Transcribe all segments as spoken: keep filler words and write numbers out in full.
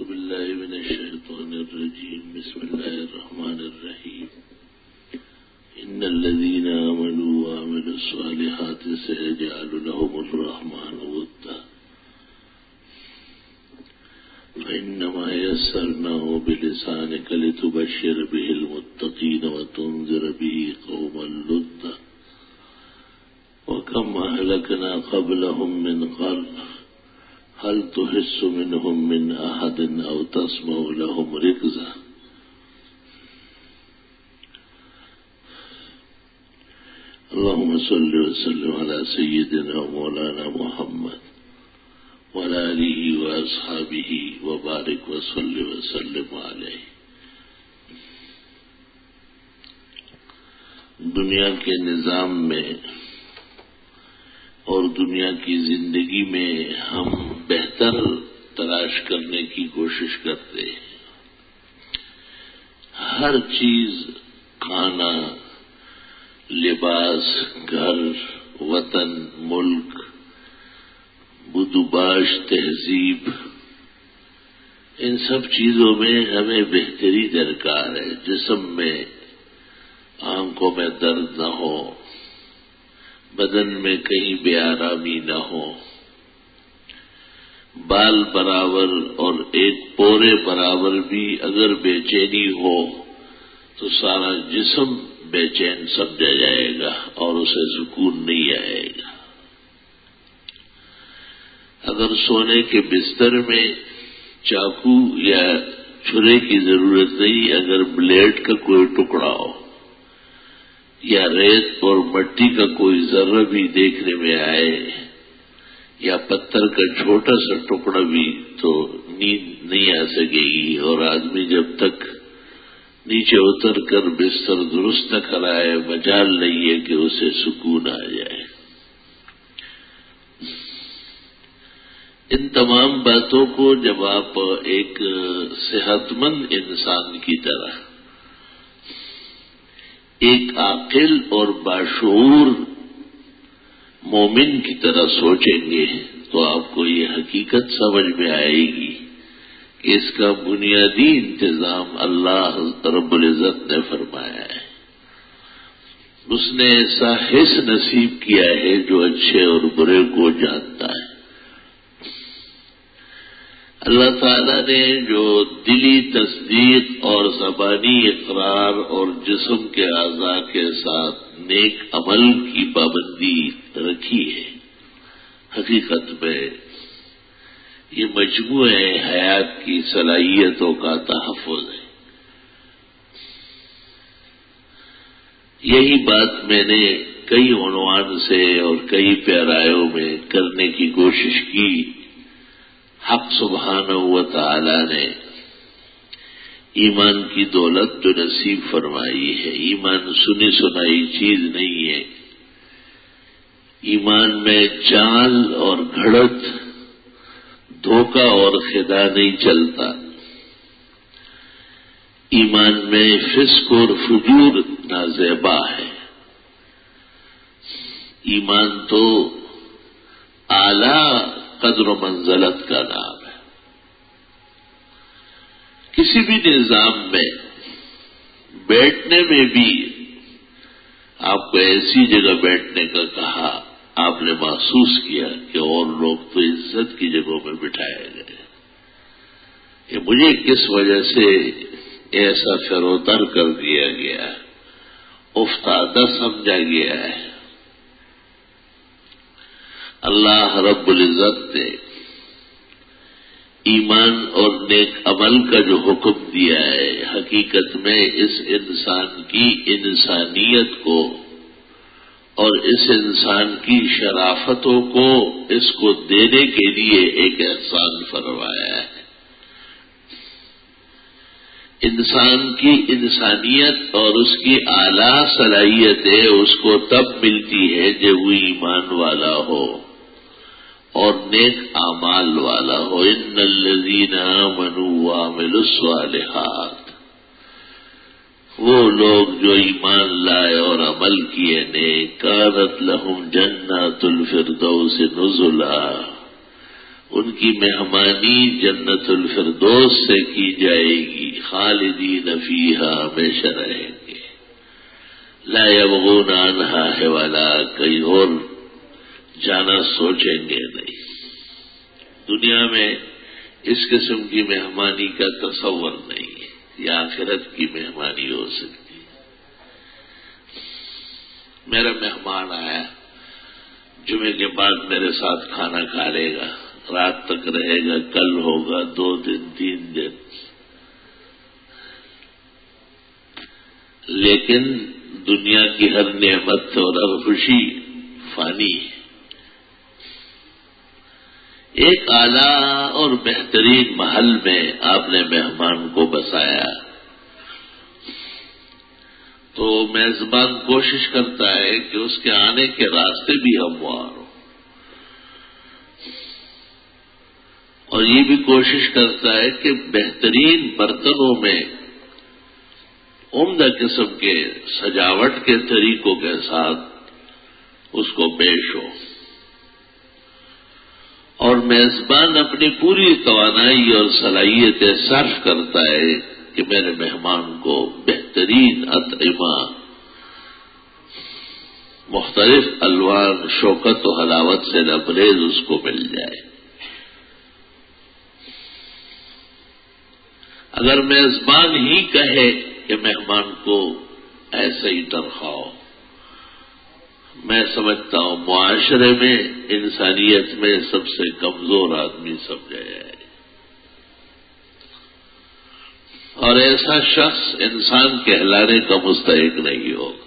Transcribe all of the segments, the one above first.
بالله من الشيطان الرجيم. بسم الله الرحمن الرحيم. إن الذين آمنوا وعملوا الصالحات سيجعل لهم الرحمن ودا فإنما يسرناه بلسانك لتبشر به المتقين وتنذر به قوما لدا وكم أهلكنا قبلهم من قرن هل تحس منهم من أحد أو تسمع لهم ركزا. اللهم صل وسلم على سيدنا ومولانا محمد وعلى آله وأصحابه وبارك وصل وسلم عليه. دنیا کے نظام میں اور دنیا کی زندگی میں ہم بہتر تلاش کرنے کی کوشش کرتے ہیں. ہر چیز، کھانا، لباس، گھر، وطن، ملک، بدوباش، تہذیب، ان سب چیزوں میں ہمیں بہتری درکار ہے. جسم میں آنکھوں میں درد نہ ہو، بدن میں کہیں بے آرامی نہ ہو، بال برابر اور ایک پورے برابر بھی اگر بے چینی ہو تو سارا جسم بے چین سمجھا جائے گا اور اسے سکون نہیں آئے گا. اگر سونے کے بستر میں چاقو یا چھرے کی ضرورت نہیں، اگر بلیڈ کا کوئی ٹکڑا ہو یا ریت اور مٹی کا کوئی ذرہ بھی دیکھنے میں آئے یا پتھر کا چھوٹا سا ٹکڑا بھی، تو نیند نہیں آ سکے گی. اور آدمی جب تک نیچے اتر کر بستر درست نہ کرائے مجال نہیں ہے کہ اسے سکون آ جائے. ان تمام باتوں کو جب آپ ایک صحت مند انسان کی طرح، ایک عاقل اور باشعور مومن کی طرح سوچیں گے تو آپ کو یہ حقیقت سمجھ میں آئے گی کہ اس کا بنیادی انتظام اللہ رب العزت نے فرمایا ہے. اس نے ایسا حس نصیب کیا ہے جو اچھے اور برے کو جانتا ہے. اللہ تعالیٰ نے جو دلی تصدیق اور زبانی اقرار اور جسم کے اعضاء کے ساتھ نیک عمل کی پابندی رکھی ہے، حقیقت میں یہ مجموعہ حیات کی صلاحیتوں کا تحفظ ہے. یہی بات میں نے کئی عنوان سے اور کئی پیرایوں میں کرنے کی کوشش کی. حق سبحانہ و تعالی نے ایمان کی دولت جو نصیب فرمائی ہے، ایمان سنی سنائی چیز نہیں ہے. ایمان میں چال اور گھڑت، دھوکہ اور خدا نہیں چلتا. ایمان میں فسق اور فجور نازیبا ہے. ایمان تو اعلیٰ قدر و منزلت کا نام ہے. کسی بھی نظام میں بیٹھنے میں بھی آپ کو ایسی جگہ بیٹھنے کا کہا، آپ نے محسوس کیا کہ اور لوگ تو عزت کی جگہوں میں بٹھائے گئے. یہ مجھے کس وجہ سے ایسا فروتر کر دیا گیا، افتادہ سمجھا گیا ہے. اللہ رب العزت نے ایمان اور نیک عمل کا جو حکم دیا ہے، حقیقت میں اس انسان کی انسانیت کو اور اس انسان کی شرافتوں کو اس کو دینے کے لیے ایک احسان فرمایا ہے. انسان کی انسانیت اور اس کی اعلیٰ صلاحیتیں اس کو تب ملتی ہے جب وہ ایمان والا ہو اور نیک اعمال والا ہو. ان الذین آمنوا وعملوا الصالحات، وہ لوگ جو ایمان لائے اور عمل کیے نیک، کانت لہم جنات الفردوس نزلا، ان کی مہمانی جنت الفردوس سے کی جائے گی، خالدین فیہا ہمیشہ رہیں گے، لا یبغون عنہا حولا، کہیں اور جانا سوچیں گے نہیں۔ دنیا میں اس قسم کی مہمانی کا تصور نہیں ہے، یہ آخرت کی مہمانی ہو سکتی۔ میرا مہمان آیا، جمعے کے بعد میرے ساتھ کھانا کھا لے گا، رات تک رہے گا، کل ہوگا، دو دن تین دن، لیکن دنیا کی ہر نعمت اور ہر خوشی فانی ہے۔ ایک اعلیٰ اور بہترین محل میں آپ نے مہمان کو بسایا تو میزبان کوشش کرتا ہے کہ اس کے آنے کے راستے بھی ہموار ہوں، اور یہ بھی کوشش کرتا ہے کہ بہترین برتنوں میں عمدہ قسم کے سجاوٹ کے طریقوں کے ساتھ اس کو پیش ہو، اور میزبان اپنی پوری توانائی اور صلاحیتیں صرف کرتا ہے کہ میرے مہمان کو بہترین اطعمہ، مختلف الوان شوکت و حلاوت سے لبریز اس کو مل جائے۔ اگر میزبان ہی کہے کہ مہمان کو ایسے ہی ترخاؤ، میں سمجھتا ہوں معاشرے میں، انسانیت میں سب سے کمزور آدمی سمجھا جائے، اور ایسا شخص انسان کہلانے کا مستحق نہیں ہوگا۔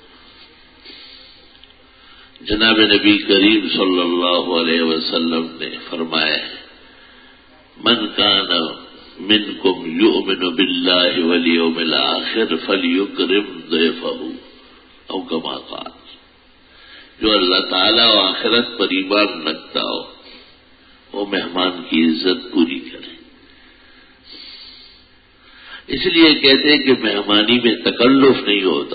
جناب نبی کریم صلی اللہ علیہ وسلم نے فرمایا، من کان منکم یؤمن باللہ والیوم الآخر فلیکرم ضیفہ، او کما قال، جو اللہ تعالیٰ و آخرت پر ایمان رکھتا ہو وہ مہمان کی عزت پوری کرے۔ اس لیے کہتے ہیں کہ مہمانی میں تکلف نہیں ہوتا،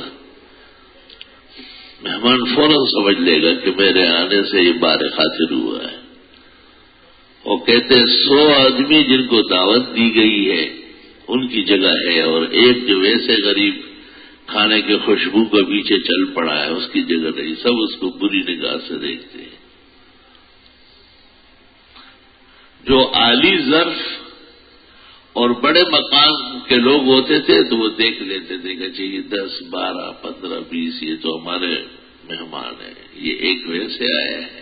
مہمان فوراً سمجھ لے گا کہ میرے آنے سے یہ بار خاطر ہوا ہے۔ وہ کہتے ہیں سو آدمی جن کو دعوت دی گئی ہے ان کی جگہ ہے، اور ایک جو ویسے غریب کھانے کے خوشبو کا پیچھے چل پڑا ہے اس کی جگہ نہیں، سب اس کو بری نگاہ سے دیکھتے ہیں۔ جو عالی ظرف اور بڑے مقام کے لوگ ہوتے تھے تو وہ دیکھ لیتے تھے کہ جی دس بارہ پندرہ بیس یہ تو ہمارے مہمان ہیں، یہ ایک ویسے آیا ہے،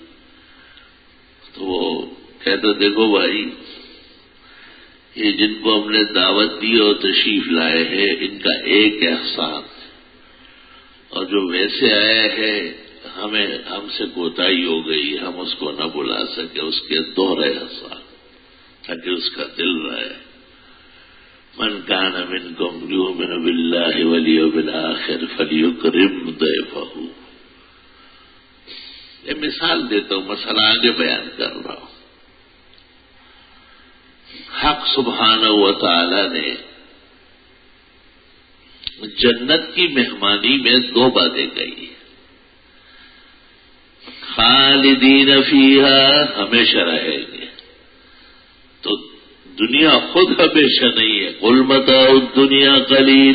تو وہ کہتے دیکھو بھائی یہ جن کو ہم نے دعوت دی اور تشریف لائے ہیں ان کا ایک احسان، اور جو ویسے آیا ہے ہمیں ہم سے کوتاہی ہو گئی، ہم اس کو نہ بلا سکے، اس کے دوہرے احسان تاکہ اس کا دل رہے۔ من کان منکم یؤمن باللہ والیوم الآخر فلیکرم ضیفہ۔ یہ مثال دیتا ہوں، مسئلہ آگے بیان کر رہا ہوں۔ حق سبحانہ و تعالی نے جنت کی مہمانی میں دو باتیں کہی، خالدین فیہا ہمیشہ رہیں گے، تو دنیا خود ہمیشہ نہیں ہے، قل متاع الدنیا قلیل،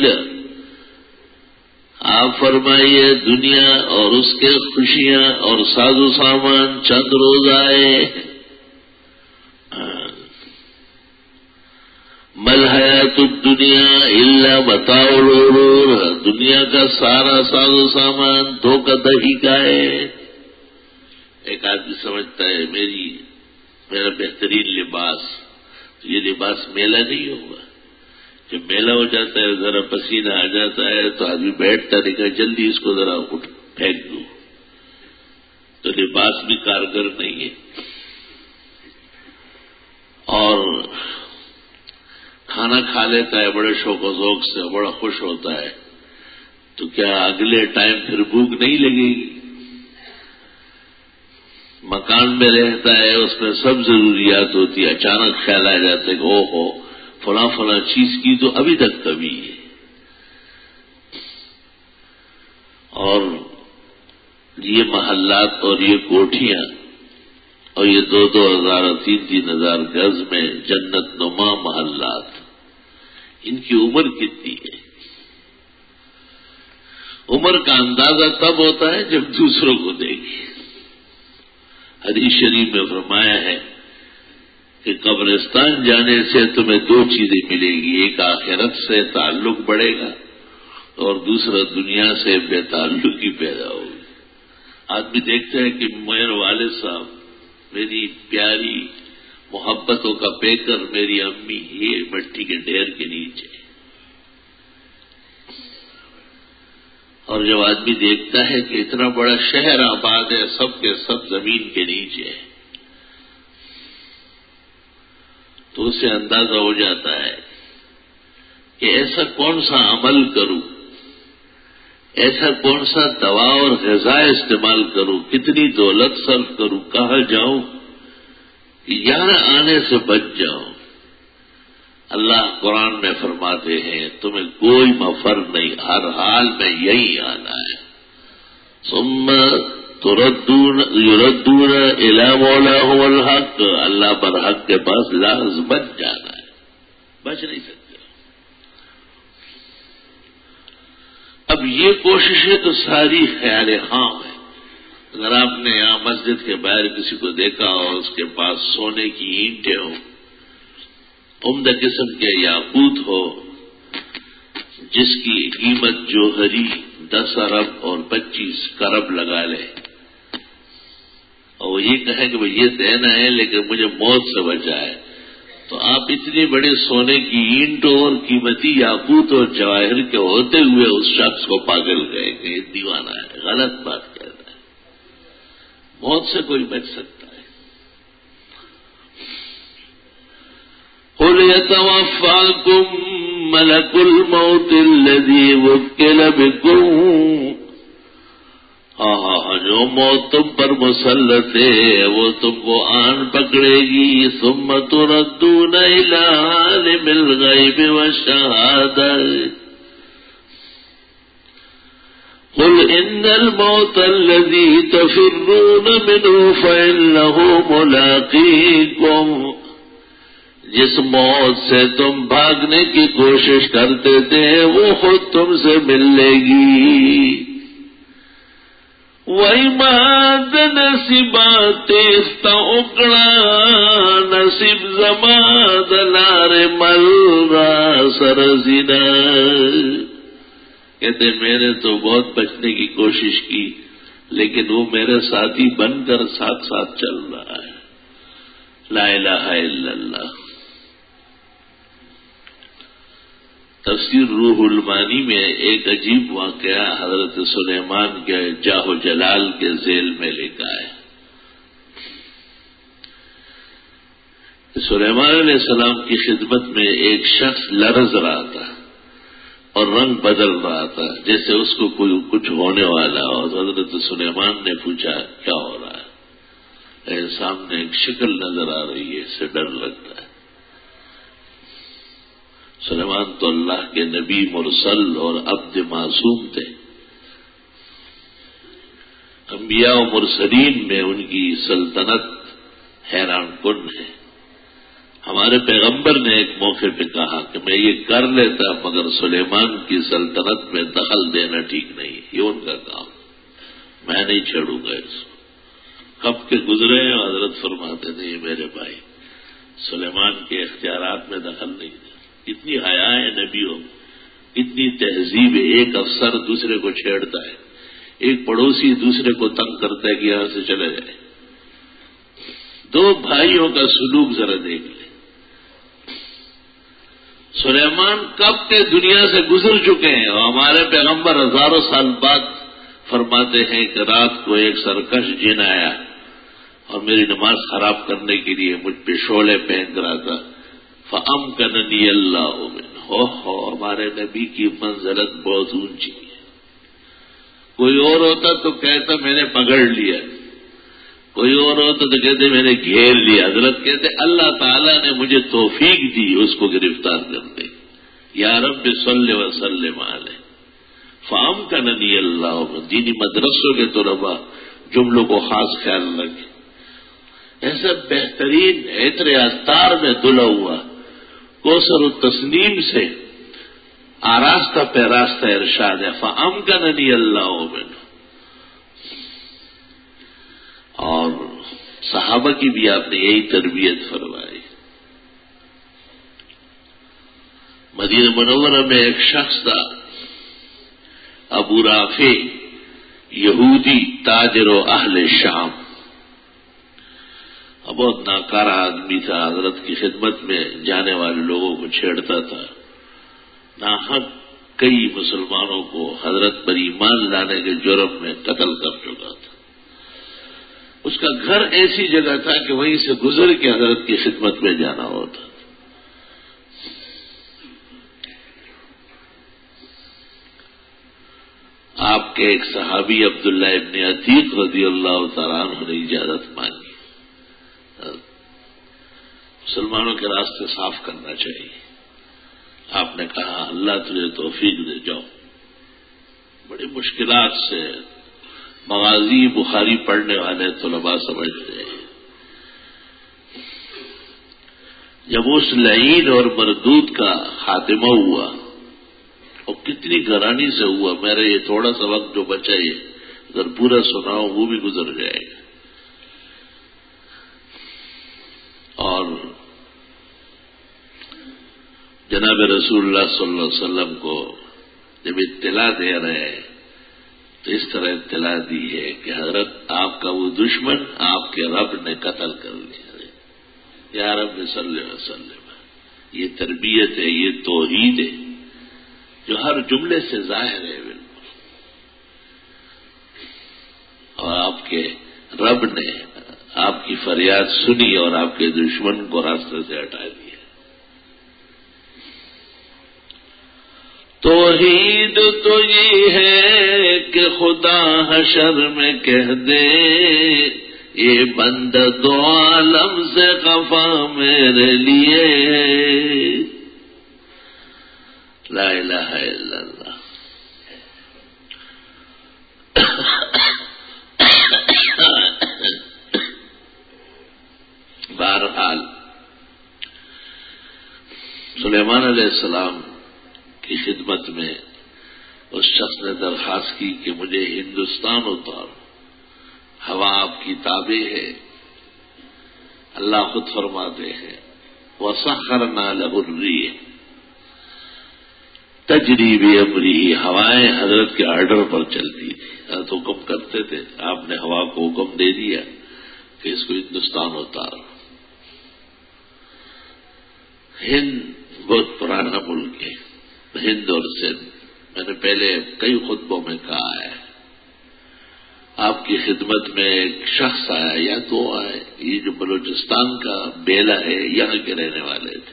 آپ فرمائیے دنیا اور اس کے خوشیاں اور ساز و سامان چند روز آئے، مل حیات الدنیا الا متاع الغرور، دنیا کا سارا ساز و سامان دھوکہ دہی کا ہے۔ ایک آدمی سمجھتا ہے میری میرا بہترین لباس، تو یہ لباس میلہ نہیں ہوگا، جب میلہ ہو جاتا ہے ذرا پسینہ آ جاتا ہے تو آدمی بیٹھتا دیکھا جلدی اس کو ذرا اٹھ پھینک دو، تو لباس بھی کارگر نہیں ہے۔ اور کھانا کھا لیتا ہے بڑے شوق و ذوق سے، بڑا خوش ہوتا ہے، تو کیا اگلے ٹائم پھر بھوک نہیں لگے گی؟ مکان میں رہتا ہے، اس میں سب ضروریات ہوتی ہے، اچانک خیال آ جاتا ہے کہ او ہو فلاں فلاں چیز کی تو ابھی تک کمی ہے، اور یہ محلات اور یہ کوٹھیاں اور یہ دو دو ہزار اور تین تین ہزار گز میں جنت نما محلات، ان کی عمر کتنی ہے؟ عمر کا اندازہ تب ہوتا ہے جب دوسروں کو دے گی۔ حدیث شریف میں فرمایا ہے کہ قبرستان جانے سے تمہیں دو چیزیں ملے گی، ایک آخرت سے تعلق بڑھے گا اور دوسرا دنیا سے بے تعلقی پیدا ہوگی۔ آدمی دیکھتا ہے کہ میرے والد صاحب، میری پیاری محبتوں کا پیکر میری امی، یہ مٹی کے ڈھیر کے نیچے، اور جب آدمی دیکھتا ہے کہ اتنا بڑا شہر آباد ہے، سب کے سب زمین کے نیچے ہے، تو اسے اندازہ ہو جاتا ہے کہ ایسا کون سا عمل کروں، ایسا کون سا دوا اور غذا استعمال کروں، کتنی دولت صرف کروں، کہاں جاؤں کہ یہاں آنے سے بچ جاؤں۔ اللہ قرآن میں فرماتے ہیں تمہیں کوئی مفر نہیں، ہر حال میں یہی آنا ہے۔ ثم تردون یردون الی مولاہم الحق، اللہ برحق کے پاس لازمت جانا ہے، بچ نہیں سکتے۔ اب یہ کوششیں تو ساری خیال خام ہے۔ اگر آپ نے یہاں مسجد کے باہر کسی کو دیکھا اور اس کے پاس سونے کی اینٹیں ہو، عمدہ قسم کے یاقوت ہو، جس کی قیمت جوہری دس ارب اور پچیس کرب لگا لے، اور وہ یہ کہے کہ یہ دینا ہے لیکن مجھے موت سے بچائے، تو آپ اتنی بڑی سونے کی اینٹوں اور قیمتی یاقوت اور جواہر کے ہوتے ہوئے اس شخص کو پاگل کہیں کہ یہ دیوانہ ہے، غلط بات کہہ رہا ہے۔ موت سے کوئی بچ سکتا ہے؟ قُلْ يَتَوَفَّاكُم مَلَكُ الْمَوْتِ الَّذِي وُكِّلَ بِكُم، ہاں ہاں ہاں جو موت تم پر مسلط ہے وہ تم کو آن پکڑے گی۔ ثم تردون الی عالم الغیب والشہادہ، قل ان الموت الذی تفرون منہ فإنہ ملاقیکم، جس موت سے تم بھاگنے کی کوشش کرتے تھے وہ خود تم سے مل لے گی۔ وَإِمَا دَنَسِبَاتِ اسْتَعُقْرَا نصیب زماد لار ملغا سرزنا، کہتے میں نے تو بہت بچنے کی کوشش کی لیکن وہ میرے ساتھی بن کر ساتھ ساتھ چل رہا ہے۔ لا الہ الا اللہ۔ تفسیر روح المانی میں ایک عجیب واقعہ حضرت سلیمان کے جاہ و جلال کے ذیل میں لکھا ہے۔ سلیمان علیہ السلام کی خدمت میں ایک شخص لرز رہا تھا اور رنگ بدل رہا تھا جیسے اس کو کوئی کچھ ہونے والا، اور حضرت سلیمان نے پوچھا کیا ہو رہا ہے؟ میرے سامنے ایک شکل نظر آ رہی ہے، اس سے ڈر لگتا ہے۔ سلیمان تو اللہ کے نبی مرسل اور عبد معصوم تھے، انبیاء و مرسلین میں ان کی سلطنت حیران کن ہے۔ ہمارے پیغمبر نے ایک موقع پہ کہا کہ میں یہ کر لیتا مگر سلیمان کی سلطنت میں دخل دینا ٹھیک نہیں، یہ ان کا کام، میں نہیں چھیڑوں گا اس کو۔ کب کے گزرے ہیں حضرت فرماتے تھے یہ میرے بھائی سلیمان کے اختیارات میں دخل نہیں دے۔ اتنی حیا ہے نبیوں، اتنی تہذیب ہے، ایک افسر دوسرے کو چھیڑتا ہے، ایک پڑوسی دوسرے کو تنگ کرتا ہے کہ یہاں سے چلے جائے۔ دو بھائیوں کا سلوک ذرا دیکھ لیں۔ سلیمان کب کے دنیا سے گزر چکے ہیں اور ہمارے پیغمبر ہزاروں سال بعد فرماتے ہیں کہ رات کو ایک سرکش جن آیا اور میری نماز خراب کرنے کے لیے مجھ پہ شعلے پھینک رہا تھا، فَأَمْكَنَنِيَ اللَّهُ مِنْهُ۔ ہو ہو ہمارے نبی کی منزلت بہت اونچی ہے۔ کوئی اور ہوتا تو کہتا میں نے پکڑ لیا، کوئی اور ہوتا تو کہتے میں نے گھیر لیا۔ حضرت کہتے اللہ تعالیٰ نے مجھے توفیق دی اس کو گرفتار کرنے، یا رب صلی وسلم علیہ۔ فَأَمْكَنَنِيَ اللَّهُ، دینی مدرسوں کے طلباء جملوں کو خاص خیال رکھیں۔ ایسا بہترین عطر عطار میں دھلا ہوا کوثر التسنیم سے آراستہ پیراستہ ارشاد ہے فَأَمْكَنَنِيَ اللَّهُ مِنْهُ. اور صحابہ کی بھی آپ نے یہی تربیت فرمائی. مدینہ منورہ میں ایک شخص تھا ابو رافع یہودی تاجر و اہل شام. بہت ناکارہ آدمی تھا. حضرت کی خدمت میں جانے والے لوگوں کو چھیڑتا تھا. ناحق کئی مسلمانوں کو حضرت پر ایمان لانے کے جرم میں قتل کر چکا تھا. اس کا گھر ایسی جگہ تھا کہ وہیں سے گزر کے حضرت کی خدمت میں جانا ہوتا. آپ کے ایک صحابی عبداللہ ابن عتیق رضی اللہ تعالیٰ عنہ نے اجازت مانگی. مسلمانوں کے راستے صاف کرنا چاہیے. آپ نے کہا اللہ تجھے توفیق دے. جاؤ. بڑی مشکلات سے مغازی بخاری پڑھنے والے طلباء سمجھتے ہیں. جب اس لعین اور مردود کا خاتمہ ہوا اور کتنی گرانی سے ہوا، میرا یہ تھوڑا سا وقت جو بچا ہے اگر پورا سناؤ وہ بھی گزر جائے گا. اور جناب رسول اللہ صلی اللہ علیہ وسلم کو جب اطلاع دے رہے ہیں تو اس طرح اطلاع دی ہے کہ حضرت آپ کا وہ دشمن آپ کے رب نے قتل کر لیا. یا رب صلی اللہ علیہ وسلم. یہ تربیت ہے، یہ توحید ہے جو ہر جملے سے ظاہر ہے بالکل. اور آپ کے رب نے آپ کی فریاد سنی اور آپ کے دشمن کو راستے سے ہٹا دیا. توحید تو یہ ہے کہ خدا حشر میں کہہ دے یہ بندہ دو عالم سے خفا میرے لیے. لا الہ الا اللہ. بہرحال سلیمان علیہ السلام کی خدمت میں اس شخص نے درخواست کی کہ مجھے ہندوستان اتار. ہوا آپ کی تابع ہے. اللہ خود فرماتے ہیں وَسَخَّرْنَا لَهُ الرِّيحَ تَجْرِي بِأَمْرِهِ. ہوائیں حضرت کے آرڈر پر چلتی تھی. حضرت حکم کرتے تھے، آپ نے ہوا کو حکم دے دیا کہ اس کو ہندوستان اتار. ہند بہت پرانا ملک ہے. ہند اور سندھ میں نے پہلے کئی خطبوں میں کہا ہے. آپ کی خدمت میں ایک شخص آیا یا دو آئے. یہ جو بلوچستان کا بیلا ہے یہاں کے رہنے والے تھے.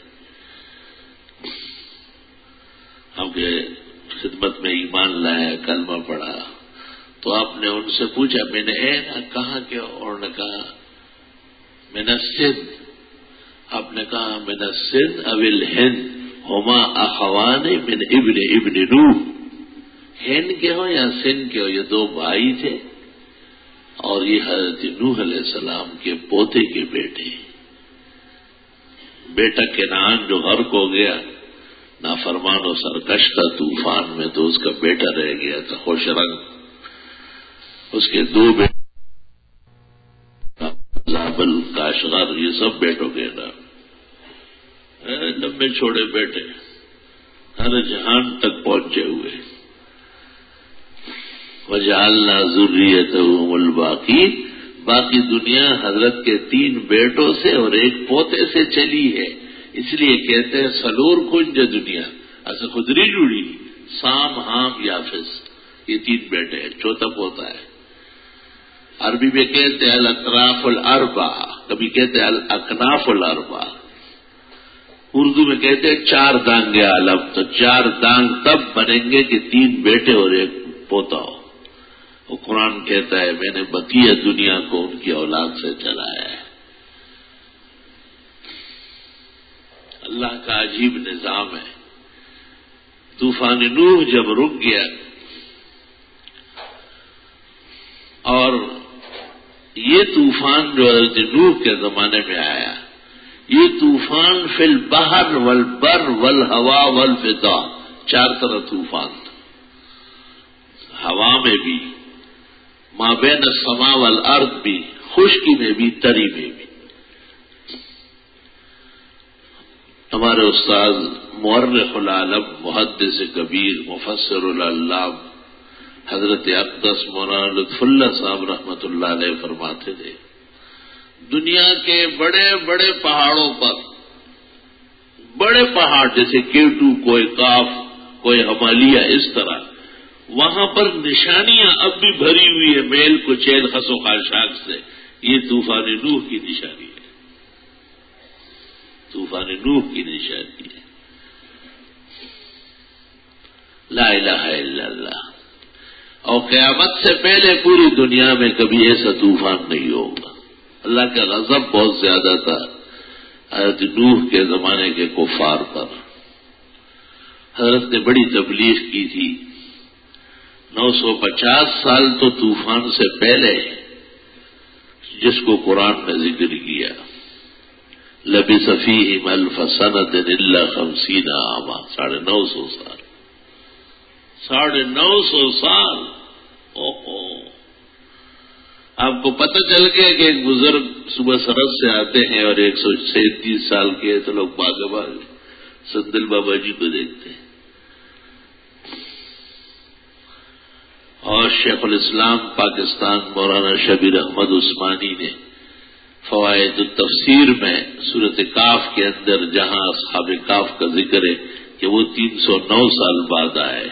آپ کے خدمت میں ایمان لایا، کلمہ پڑھا. تو آپ نے ان سے پوچھا میں نے اے نا کہاں کے؟ اور نے کہا میں نے سندھ. آپ نے کہا میں نے سندھ اول ہند ہما اخوان من ابن ابن نوح. ہند کے ہو یا سندھ کے ہو، یہ دو بھائی تھے اور یہ حضرت نوح علیہ السلام کے پوتے کے بیٹے. بیٹا کنعان جو غرق ہو گیا، نافرمان و سرکش تھا طوفان میں، تو اس کا بیٹا رہ گیا تھا خوش رنگ. اس کے دو بیٹے زابل کاشغر، یہ سب بیٹوں کے نام لمبے چھوڑے بیٹے ہر جہان تک پہنچے ہوئے. وجعلنا ذریتہم الباقین. باقی دنیا حضرت کے تین بیٹوں سے اور ایک پوتے سے چلی ہے. اس لیے کہتے ہیں سلور کنج دنیا ایسا خدری جڑی سام حام یافس. یہ تین بیٹے ہیں، چوتھا پوتا ہے. عربی میں کہتے ہیں الاطراف الاربع، کبھی کہتے ہیں الاکناف الاربع. اردو میں کہتے ہیں چار دانگ عالم. تو چار دانگ تب بنیں گے کہ تین بیٹے اور ایک پوتا ہو. وہ قرآن کہتا ہے میں نے بقیہ دنیا کو ان کی اولاد سے چلایا ہے. اللہ کا عجیب نظام ہے. طوفان نوح جب رک گیا اور یہ طوفان جو حضرت نوح کے زمانے میں آیا، یہ طوفان فی البحر والبر والہوا والفضا، چار طرح طوفان تھا۔ ہوا میں بھی، ما بین السماء والارض بھی، خشکی میں بھی، تری میں بھی۔ ہمارے استاد مورخ العالم، محدث کبیر، مفسر العلام حضرت اقدس مولانا لطف اللہ صاحب رحمۃ اللہ علیہ فرماتے تھے، دنیا کے بڑے بڑے پہاڑوں پر، بڑے پہاڑ جیسے کیٹو، کوئی کاف، کوئی ہمالیہ، اس طرح وہاں پر نشانیاں اب بھی بھری ہوئی ہے میل کچیل خس و خاشاک سے۔ یہ طوفان نوح کی نشانی ہے، طوفان نوح کی نشانی ہے۔ لا الہ الا اللہ۔ اور قیامت سے پہلے پوری دنیا میں کبھی ایسا طوفان نہیں ہوگا۔ اللہ کا غضب بہت زیادہ تھا حضرت نوح کے زمانے کے کفار پر۔ حضرت نے بڑی تبلیغ کی تھی، نو سو پچاس سال تو طوفان سے پہلے، جس کو قرآن نے ذکر کیا، لبث فیہم الف سنۃ الا خمسین عاما، ساڑھے نو سو سال، ساڑھے نو سو سال۔ اوہو، آپ کو پتہ چل گیا کہ ایک بزرگ صبح سرحد سے آتے ہیں اور ایک سو سینتیس سال کے تو لوگ باغ باغ سندل بابا جی کو دیکھتے ہیں۔ اور شیخ الاسلام پاکستان مولانا شبیر احمد عثمانی نے فوائد التفسیر میں سورۃ کاف کے اندر جہاں اصحاب کاف کا ذکر ہے کہ وہ تین سو نو سال بعد آئے،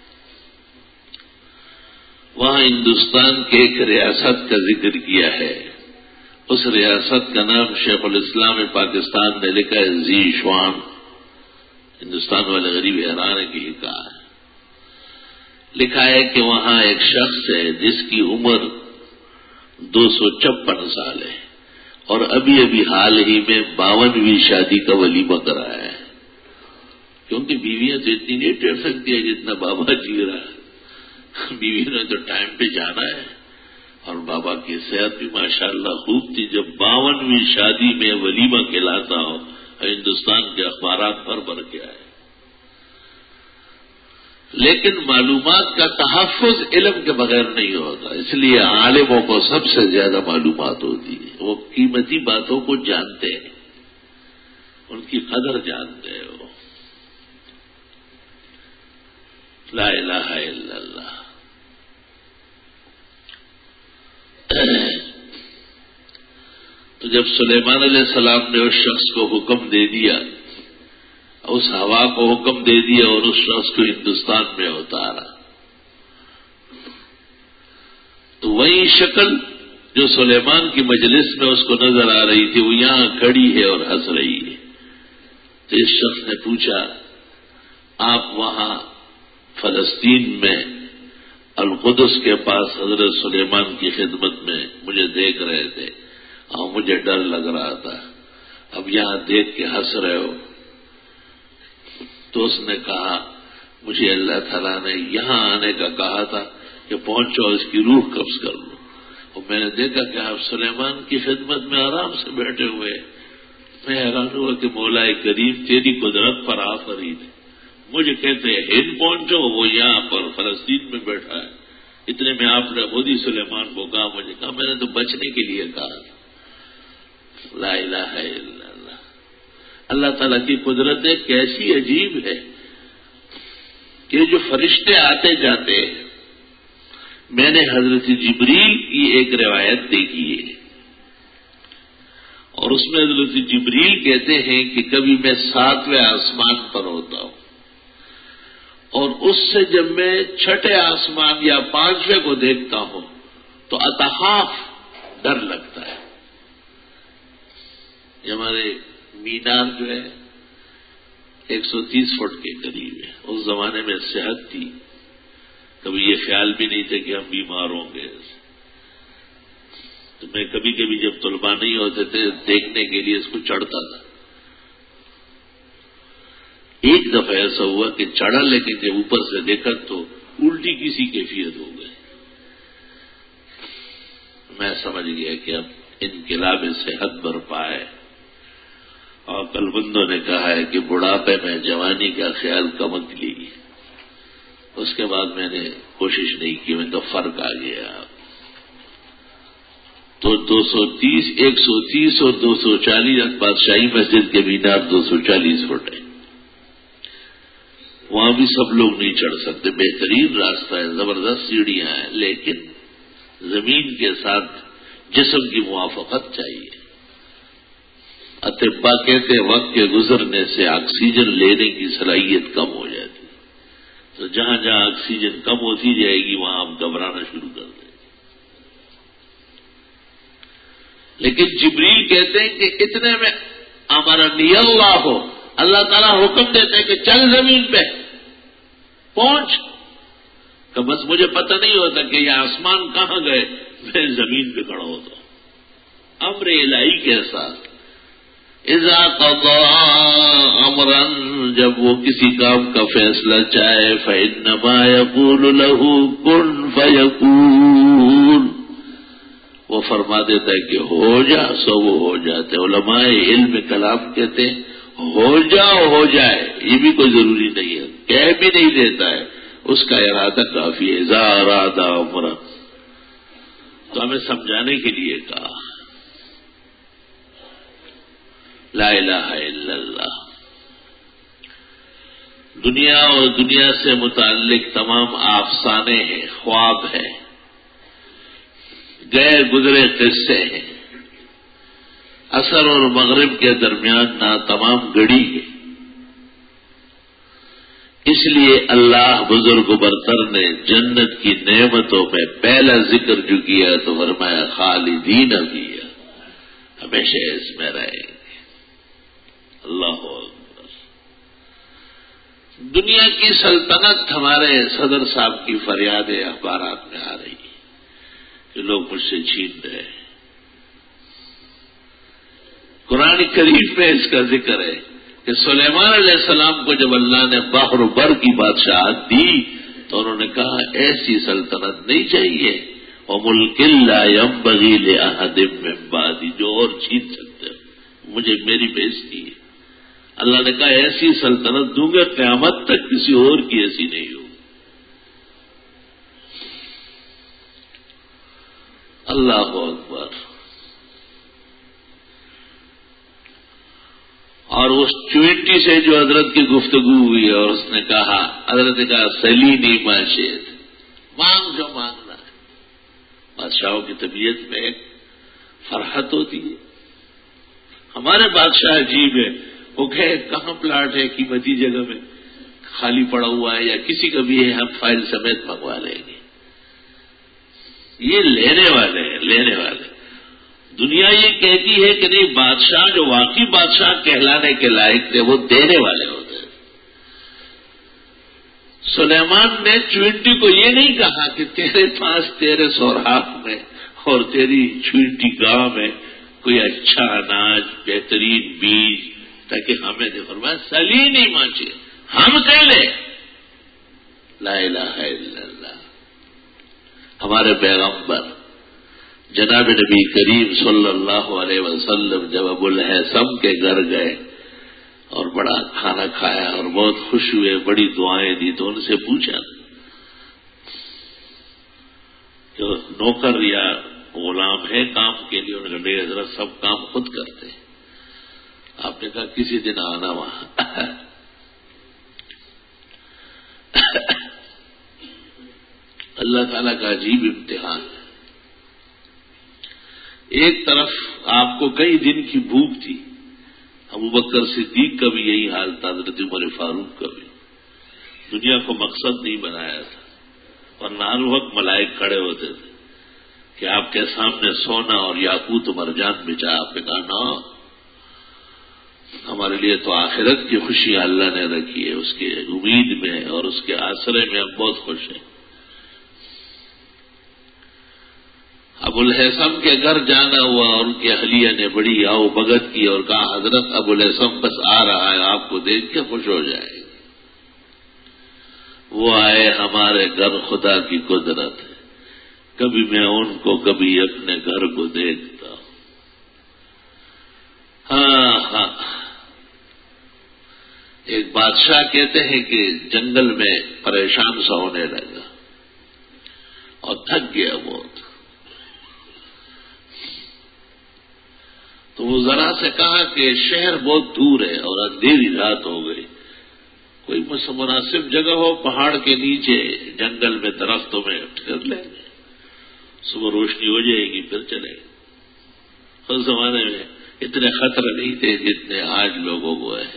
وہاں ہندوستان کے ایک ریاست کا ذکر کیا ہے۔ اس ریاست کا نام شیخ الاسلام پاکستان نے لکھا ہے زیشوان۔ ہندوستان والے غریب حیران ہے کہ یہ کہا ہے۔ لکھا ہے کہ وہاں ایک شخص ہے جس کی عمر دو سو چھپن سال ہے اور ابھی ابھی حال ہی میں باونویں شادی کا ولیمہ کرایا ہے، کیونکہ بیویاں تو اتنی نہیں ٹر سکتی ہے جتنا بابا جی رہا ہے۔ بیوی نے تو ٹائم پہ جانا ہے، اور بابا کی صحت بھی ماشاءاللہ خوب تھی۔ جب باونویں شادی میں ولیمہ کھلاتا ہو، ہندوستان کے اخبارات بھر بھر کے آئے۔ لیکن معلومات کا تحفظ علم کے بغیر نہیں ہوتا، اس لیے عالموں کو سب سے زیادہ معلومات ہوتی ہے۔ وہ قیمتی باتوں کو جانتے ہیں، ان کی قدر جانتے ہیں وہ۔ لا الہ الا اللہ۔ تو جب سلیمان علیہ السلام نے اس شخص کو حکم دے دیا، اس ہوا کو حکم دے دیا اور اس شخص کو ہندوستان میں اتارا، تو وہی شکل جو سلیمان کی مجلس میں اس کو نظر آ رہی تھی وہ یہاں کھڑی ہے اور ہنس رہی ہے۔ تو اس شخص نے پوچھا، آپ وہاں فلسطین میں القدس کے پاس حضرت سلیمان کی خدمت میں مجھے دیکھ رہے تھے اور مجھے ڈر لگ رہا تھا، اب یہاں دیکھ کے ہنس رہے ہو۔ تو اس نے کہا، مجھے اللہ تعالیٰ نے یہاں آنے کا کہا تھا کہ پہنچو اس کی روح قبض کر لو، اور میں نے دیکھا کہ آپ سلیمان کی خدمت میں آرام سے بیٹھے ہوئے۔ میں حیران ہوا کہ مولا کریم تیری قدرت پر آفرین ہے، مجھے کہتے ہیں ہند پہنچو، وہ یہاں پر فلسطین میں بیٹھا ہے۔ اتنے میں آپ نے خود ہی سلیمان کو کہا، مجھے کہا میں نے تو بچنے کے لیے کہا۔ لا الہ الا اللہ۔ اللہ تعالیٰ کی قدرتیں کیسی عجیب ہے کہ جو فرشتے آتے جاتے ہیں۔ میں نے حضرت جبریل کی ایک روایت دیکھی ہے، اور اس میں حضرت جبریل کہتے ہیں کہ کبھی میں ساتویں آسمان پر ہوتا ہوں، اور اس سے جب میں چھٹے آسمان یا پانچویں کو دیکھتا ہوں تو اتحاف ڈر لگتا ہے۔ یہ ہمارے مینار جو ہے ایک سو تیس فٹ کے قریب ہے۔ اس زمانے میں صحت تھی، کبھی یہ خیال بھی نہیں تھا کہ ہم بیمار ہوں گے، تو میں کبھی کبھی جب طلباء نہیں ہوتے تھے دیکھنے کے لیے اس کو چڑھتا تھا۔ ایک دفعہ ایسا ہوا کہ چڑھا، لیکن جب اوپر سے دیکھا تو الٹی کسی کیفیت ہو گئی۔ میں سمجھ گیا کہ اب انقلاب صحت برپا ہے، اور کل بندوں نے کہا ہے کہ بڑھاپے میں جوانی کا خیال کمک لی. اس کے بعد میں نے کوشش نہیں کی، میں تو فرق آ گیا. تو دو سو تیس ایک سو تیس اور دو سو چالیس بادشاہی مسجد کے مینار دو سو چالیس فٹ ہے، وہاں بھی سب لوگ نہیں چڑھ سکتے. بہترین راستہ ہے، زبردست سیڑھیاں ہیں، لیکن زمین کے ساتھ جسم کی موافقت چاہیے. اطباء کہتے ہیں وقت کے گزرنے سے آکسیجن لینے کی صلاحیت کم ہو جاتی ہے، تو جہاں جہاں آکسیجن کم ہوتی جائے گی وہاں آپ گھبرانا شروع کر دیں. لیکن جبریل کہتے ہیں کہ اتنے میں امرنی اللہ ہو، اللہ تعالیٰ حکم دیتے ہیں کہ چل زمین پہ پہنچ. کہ بس مجھے پتہ نہیں ہوتا کہ یہ آسمان کہاں گئے، میں زمین پہ کھڑا ہوتا ہوں. امر الہی کے ساتھ اذا قضا امرا، جب وہ کسی کام کا فیصلہ چاہے، فإنما يقول له كن فيكون، وہ فرما دیتا ہے کہ ہو جا سو وہ ہو جاتے. علماء علم کلام کہتے ہیں ہو جاؤ ہو جائے، یہ بھی کوئی ضروری نہیں ہے، کہہ بھی نہیں دیتا ہے، اس کا ارادہ کافی ہے. اذا اراد امرا، تو ہمیں سمجھانے کے لیے کہا لا الہ الا اللہ. دنیا اور دنیا سے متعلق تمام افسانے ہیں، خواب ہیں، گئے گزرے قصے ہیں. عصر اور مغرب کے درمیان نہ تمام گڑی ہے. اس لیے اللہ بزرگ برتر نے جنت کی نعمتوں میں پہلا ذکر جو کیا تو فرمایا خالدین فیہا، ہمیشہ اس میں رہیں گے. اللہ اکبر. دنیا کی سلطنت ہمارے صدر صاحب کی فریاد اخبارات میں آ رہی ہے کہ لوگ مجھ سے چھین رہے ہیں. قرآن کریم میں اس کا ذکر ہے کہ سلیمان علیہ السلام کو جب اللہ نے بحر و بر کی بادشاہت دی تو انہوں نے کہا ایسی سلطنت نہیں چاہیے، وَمُلْكٍ لَا يَنبَغِي لِأَحَدٍ مِّن بَعْدِي، جو اور چھین سکتے ہو، مجھے میری بےزتی ہے. اللہ نے کہا ایسی سلطنت دوں گا قیامت تک کسی اور کی ایسی نہیں ہو. اللہ اکبر. اور اس چوینٹی سے جو حضرت کی گفتگو ہوئی ہے اور اس نے کہا، حضرت نے کہا سلینی معاشیت، مانگ جو مانگنا ہے. بادشاہوں کی طبیعت میں ایک فرحت ہوتی ہے. ہمارے بادشاہ عجیب ہے، وہ کہے کہاں پلاٹ ہے قیمتی جگہ میں خالی پڑا ہوا ہے یا کسی کا بھی ہے، ہم فائل سمیت منگوا لیں گے. یہ لینے والے ہیں، لینے والے. دنیا یہ کہتی ہے کہ نہیں، بادشاہ جو واقعی بادشاہ کہلانے کے لائق تھے وہ دینے والے ہوتے ہیں. سلیمان نے چوینٹی کو یہ نہیں کہا کہ تیرے پاس تیرے سوراخ میں اور تیری چوینٹی گاؤں میں کوئی اچھا اناج، بہترین بیج تاکہ ہمیں دے. فرمایا سلی نہیں مانچے، ہم کہہ لیں. لا الہ الا اللہ. ہمارے پیغمبر جناب نبی کریم صلی اللہ علیہ وسلم جب ابو الہیثم کے گھر گئے اور بڑا کھانا کھایا اور بہت خوش ہوئے، بڑی دعائیں دی، تو ان سے پوچھا کہ نوکر یا غلام ہے کام کے لیے؟ انہوں نے کہا حضرت سب کام خود کرتے ہیں. آپ نے کہا کسی دن آنا وہاں. اللہ تعالیٰ کا عجیب امتحان ہے. ایک طرف آپ کو کئی دن کی بھوک تھی، ابو بکر صدیق کا بھی یہی حال تھا، حضرت عمر فاروق کا بھی. دنیا کو مقصد نہیں بنایا تھا، اور ہر وقت ملائک کھڑے ہوتے تھے کہ آپ کے سامنے سونا اور یاقوت و مرجان بچا. آپ نے کہا نا، ہمارے لیے تو آخرت کی خوشی اللہ نے رکھی ہے، اس کے امید میں اور اس کے آسرے میں ہم بہت خوش ہیں. ابو الہیثم کے گھر جانا ہوا اور ان کی اہلیہ نے بڑی آؤ بگت کی اور کہا حضرت ابو الہیثم بس آ رہا ہے، آپ کو دیکھ کے خوش ہو جائے گا. وہ آئے، ہمارے گھر خدا کی قدرت ہے، کبھی میں ان کو کبھی اپنے گھر کو دیکھتا ہوں. ہاں ہاں ایک بادشاہ کہتے ہیں کہ جنگل میں پریشان سا ہونے لگا اور تھک گیا بہت. تو وہ ذرا سے کہا کہ شہر بہت دور ہے اور اندھیری رات ہو گئی, کوئی مناسب جگہ ہو پہاڑ کے نیچے جنگل میں درختوں میں ٹھہر لیں گے, صبح روشنی ہو جائے گی پھر چلے گے. اس زمانے میں اتنے خطرے نہیں تھے جتنے آج لوگوں کو ہے.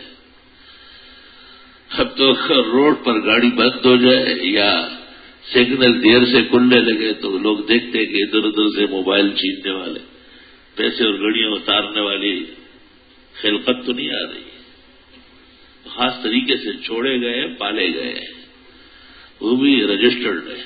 اب تو روڈ پر گاڑی بند ہو جائے یا سگنل دیر سے کھلنے لگے تو لوگ دیکھتے ہیں کہ ادھر ادھر سے موبائل چھیننے والے, پیسے اور گھڑیاں اتارنے والی خلقت تو نہیں آ رہی. خاص طریقے سے چھوڑے گئے پالے گئے, وہ بھی رجسٹرڈ ہے.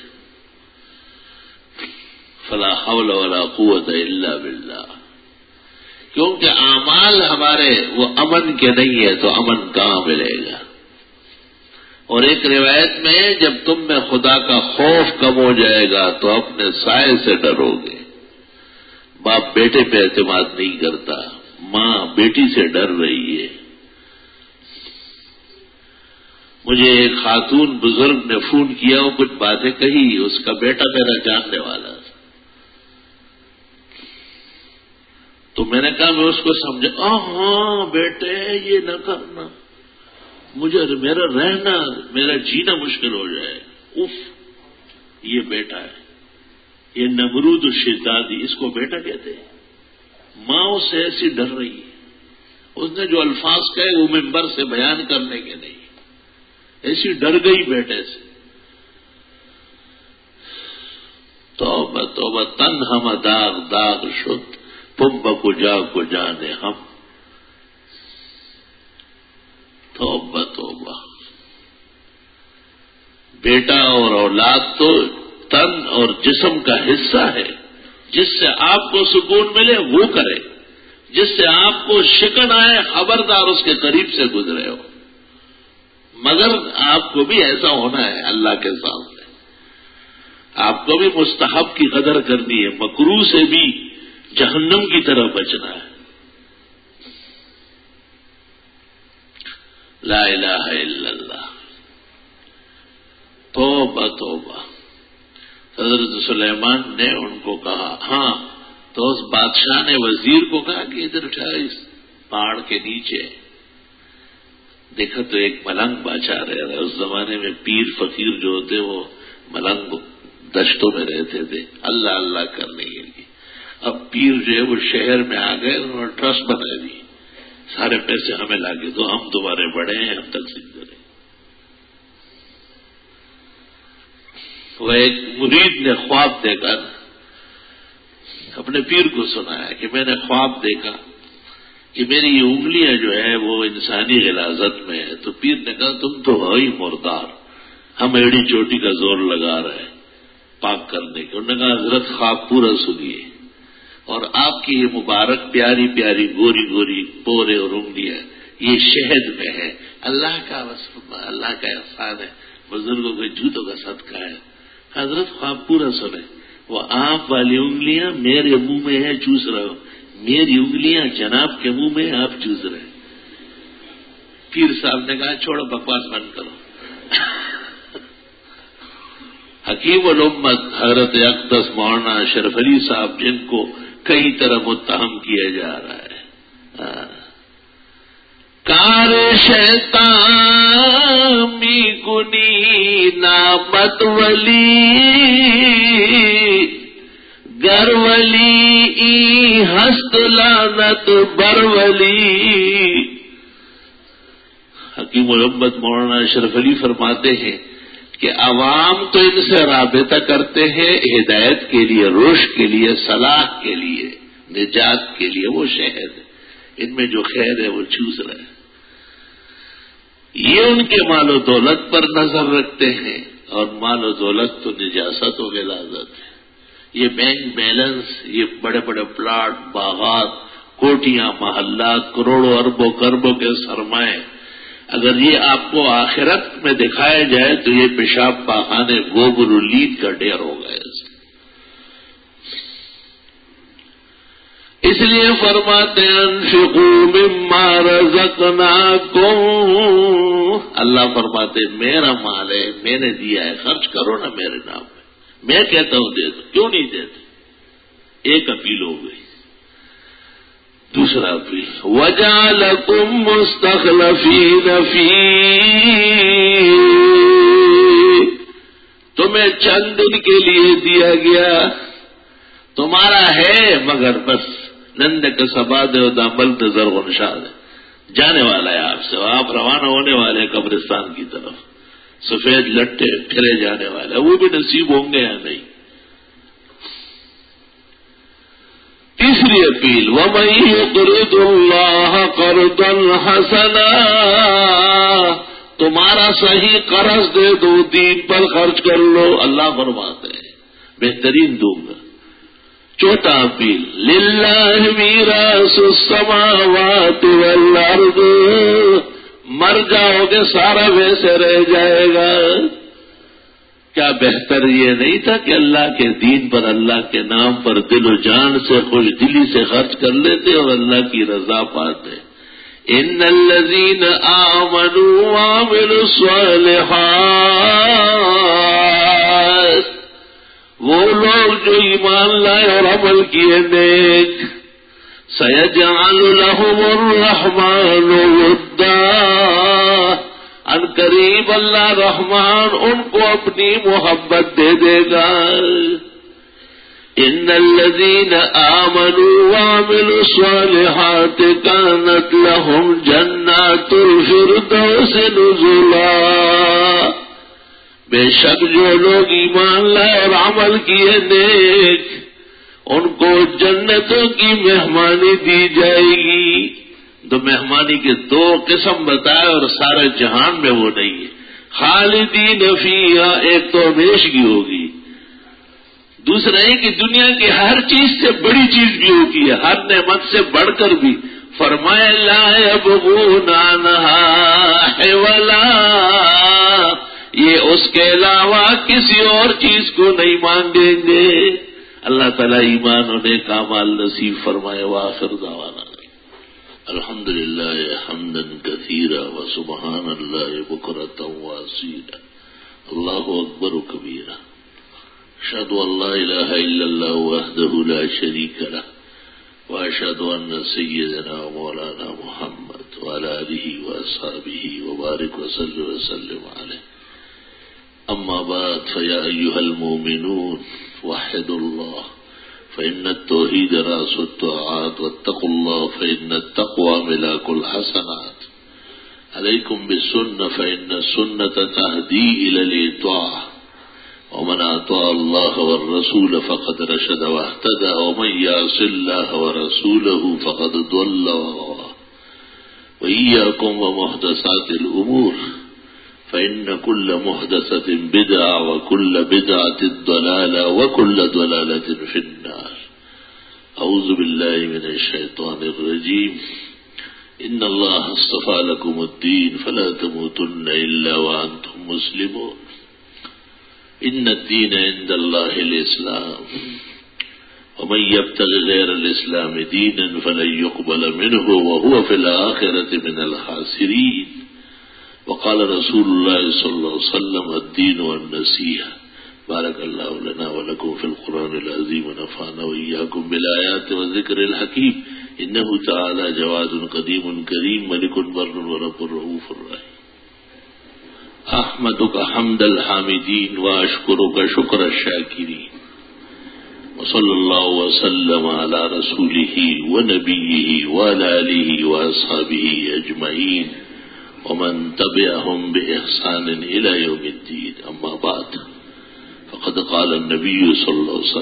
فلا حول ولا قوت الا باللہ. کیونکہ اعمال ہمارے وہ امن کے نہیں ہے تو امن کہاں ملے گا. اور ایک روایت میں جب تم میں خدا کا خوف کم ہو جائے گا تو اپنے سائے سے ڈرو گے. باپ بیٹے پہ اعتماد نہیں کرتا, ماں بیٹی سے ڈر رہی ہے. مجھے ایک خاتون بزرگ نے فون کیا اور کچھ باتیں کہی, اس کا بیٹا میرا جاننے والا تھا. تو میں نے کہا میں اس کو سمجھا, ہاں بیٹے یہ نہ کرنا, مجھے میرا رہنا میرا جینا مشکل ہو جائے. اف یہ بیٹا ہے, یہ نمرود الشدادی, اس کو بیٹا کہتے ہیں. ماں اس سے ایسی ڈر رہی ہے, اس نے جو الفاظ کہے وہ ممبر سے بیان کرنے کے نہیں, ایسی ڈر گئی بیٹے سے. توبہ توبہ تن ہم داغ داغ شد پمب کو جا کو جانے ہم. توبہ توبہ. بیٹا اور اولاد تو تن اور جسم کا حصہ ہے, جس سے آپ کو سکون ملے وہ کرے, جس سے آپ کو شکن آئے خبردار اس کے قریب سے گزرے ہو. مگر آپ کو بھی ایسا ہونا ہے اللہ کے سامنے, آپ کو بھی مستحب کی قدر کرنی ہے, مکروہ سے بھی جہنم کی طرح بچنا ہے. لا الہ الا اللہ. توبہ توبہ. حضرت سلیمان نے ان کو کہا, ہاں تو اس بادشاہ نے وزیر کو کہا کہ ادھر ٹھہر اس پہاڑ کے نیچے. دیکھا تو ایک ملنگ بادشاہ رہ رہا ہے. اس زمانے میں پیر فقیر جو ہوتے وہ ملنگ دشتوں میں رہتے تھے اللہ اللہ کرنے کے لیے. اب پیر جو ہے وہ شہر میں آ گئے, انہوں نے ٹرسٹ بنا دی, سارے پیسے ہمیں لا کے دو, ہم تمہارے بڑے ہیں, ہم تقسیم کریں. وہ ایک مرید نے خواب دیکھا, اپنے پیر کو سنایا کہ میں نے خواب دیکھا کہ میری یہ انگلیاں جو ہے وہ انسانی غلاظت میں ہے. تو پیر نے کہا تم تو ہو ہی مردار, ہم ایڑی چوٹی کا زور لگا رہے ہیں پاک کرنے کے. انہوں نے کہا حضرت خواب پورا سنیے, اور آپ کی یہ مبارک پیاری پیاری گوری گوری پورے اور انگلیاں یہ شہد میں ہے, اللہ کا اللہ کا احسان ہے, بزرگوں کے جوتوں کا صدقہ ہے. حضرت خواب پورا سنے, وہ آپ والی انگلیاں میرے منہ میں ہے چوس رہے ہو, میری انگلیاں جناب کے منہ میں آپ چوس رہے. پیر صاحب نے کہا چھوڑو بکواس بند کرو. حکیم الامت حضرت اقدس مولانا اشرف علی صاحب جن کو کئی طرح متہم کیا جا رہا ہے, کار شیطان می گنی نامت ولی گر ولی ای ہست لعنت بر ولی. حکیم الامت مولانا اشرف علی فرماتے ہیں کہ عوام تو ان سے رابطہ کرتے ہیں ہدایت کے لیے, رشد کے لیے, صلاح کے لیے, نجات کے لیے. وہ شہد ان میں جو خیر ہے وہ چوس رہے ہیں. یہ ان کے مال و دولت پر نظر رکھتے ہیں, اور مال و دولت تو نجاست و غلاظت ہے. یہ بینک بیلنس, یہ بڑے بڑے پلاٹ, باغات, کوٹیاں, محلات, کروڑوں اربوں کربوں کے سرمائے, اگر یہ آپ کو آخرت میں دکھایا جائے تو یہ پیشاب پاخانے گوبر و لید کا ڈھیر ہو گئے. اس لیے فرماتے ہیں انفقوا مما رزقناکم، اللہ فرماتے ہیں میرا مال ہے، میں نے دیا ہے، خرچ کرو نا میرے نام میں، میں کہتا ہوں دے دو، کیوں نہیں دیتے؟ ایک اپیل ہو گئی۔ دوسرا اپیل وَجَعَلَكُمْ مُسْتَخْلَفِينَ فِيهِ، تمہیں چند دن کے لیے دیا گیا، تمہارا ہے مگر بس نند کا سباد دامل نظر غنشاد ہے، جانے والا ہے آپ سے، آپ روانہ ہونے والے ہیں قبرستان کی طرف، سفید لٹے پھرے جانے والے، وہ بھی نصیب ہوں گے یا نہیں۔ تیسری اپیل وَمَن يُقْرِضُ اللَّهَ قَرْضًا حَسَنًا، تمہارا صحیح قرض دے دو، دین پر خرچ کر لو، اللہ فرماتے ہیں بہترین دوں گا۔ چوتھا اپیل للہ میراث السماوات والارض، مر جاؤ گے سارا ویسے رہ جائے گا۔ کیا بہتر یہ نہیں تھا کہ اللہ کے دین پر، اللہ کے نام پر دل و جان سے خوش دلی سے خرچ کر لیتے اور اللہ کی رضا پاتے؟ ان الذین آمنوا وعملوا الصالحات، وہ لوگ جو ایمان لائے اور عمل کیے نیک، سیجعل لهم الرحمن ودا، ان قریب اللہ رحمان ان کو اپنی محبت دے دے گا۔ ان الذین آمنوا وعملوا الصالحات كانت لهم جنات الفردوس نزلا، بے شک جو لوگ ایمان لائے اور عمل کیے نیک، ان کو جنتوں کی مہمانی دی جائے گی۔ تو مہمانی کے دو قسم بتائے اور سارے جہان میں وہ نہیں ہے، خالدین فیہا، ایک تو ہمیشگی ہوگی، دوسرا ہے کہ دنیا کی ہر چیز سے بڑی چیز بھی ہوتی ہے، ہر نعمت سے بڑھ کر بھی، فرمایا لا یبغون عنہا حولا، یہ اس کے علاوہ کسی اور چیز کو نہیں مانگیں گے۔ اللہ تعالیٰ ایمان و نیک اعمال نصیب فرمائے۔ وآخر دعوانا الحمد للہ حمدا کثیرا وسبحان اللہ بکرۃ واصیلا، اللہ اکبر کبیرا، اشہد ان لا الہ الا اللہ وحدہ لا شریک لہ، واشہد ان سیدنا مولانا محمد وعلی آلہ واصحابہ وبارک وصلی وسلم علیہ۔ اما بعد فیا ایھا المؤمنون وحدوا اللہ فإن التوحید رأس الطاعات واتقوا الله فإن التقوى ملاك الحسنات، عليكم بالسنة فإن السنة تهدي إلى الإطاعة، ومن أطاع الله والرسول فقد رشد واهتدى، ومن يعص الله ورسوله فقد ضل وغوى، وإياكم ومحدثات الأمور فإن كل محدثة بدعة وكل بدعة ضلالة وكل ضلالة في النار۔ أعوذ بالله من الشيطان الرجيم، إن الله اصطفى لكم الدين فلا تموتن إلا وأنتم مسلمون، إن الدين عند الله الإسلام، ومن يبتغ غير الإسلام دينا فلن يقبل منه وهو في الآخرة من الخاسرين، وقال رسول الله صلى الله عليه وسلم الدين والنصيحة۔ بارك الله لنا ولكم في القرآن العظيم ونفعنا وإياكم بالآيات والذكر الحكيم، إنه تعالى جواد قديم كريم ملك بر ورب رؤوف رحيم۔ أحمدك حمد الحامدين وأشكرك شكر الشاكرين، وصلى الله وسلم على رسوله ونبيه وعلى آله وأصحابه أجمعين ومن تبعهم بإحسان إلى يوم الدين، أما بعد، فقد قال النبي صلى الله عليه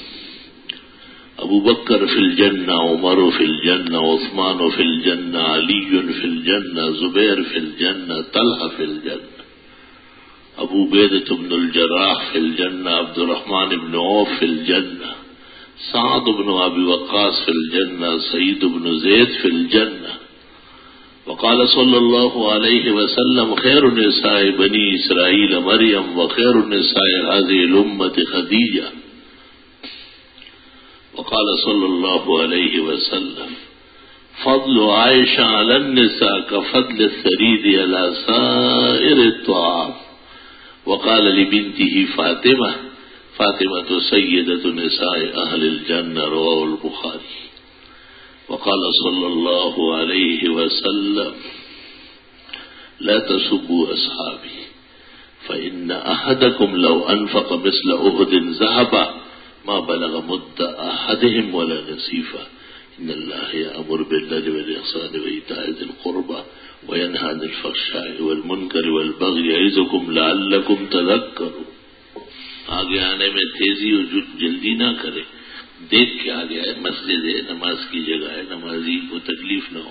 وسلم ابو بکر في الجنة، عمر في الجنة، عثمان في الجنة، علي في الجنة، زبير في الجنة، طلحة في الجنة، ابو عبيدة بن الجراح في الجنة، عبد الرحمن بن عوف في الجنة، سعد بن أبي وقاص في الجنة، سعيد بن زيد في الجنة، وقال صلى الله عليه وسلم خير نساء بني إسرائيل مريم، وخير نساء هذه الأمة خديجة، وقال صلی اللہ علیہ وسلم فضل عائشہ علی النساء كفضل الثريد على سائر الطعام وقال لبنته فاطمہ فاطمة سيدة نساء أهل الجنة رواه البخاري وقال صلى الله عليه وسلم لا تسبوا أصحابي فإن أحدكم لو أنفق مثل أحد ذهبا ما بلغ مد أحدهم ولا نصيفا إن الله يأمر بالعدل والإحسان وإيتاء ذي القربى وينهى عن الفحشاء والمنكر والبغي يعظكم لعلكم تذكرون. آگے آنے میں تیزی اور جلدی نہ کرے، دیکھ کے آگے آئے، مسجد ہے، نماز کی جگہ ہے، نمازی کو تکلیف نہ ہو.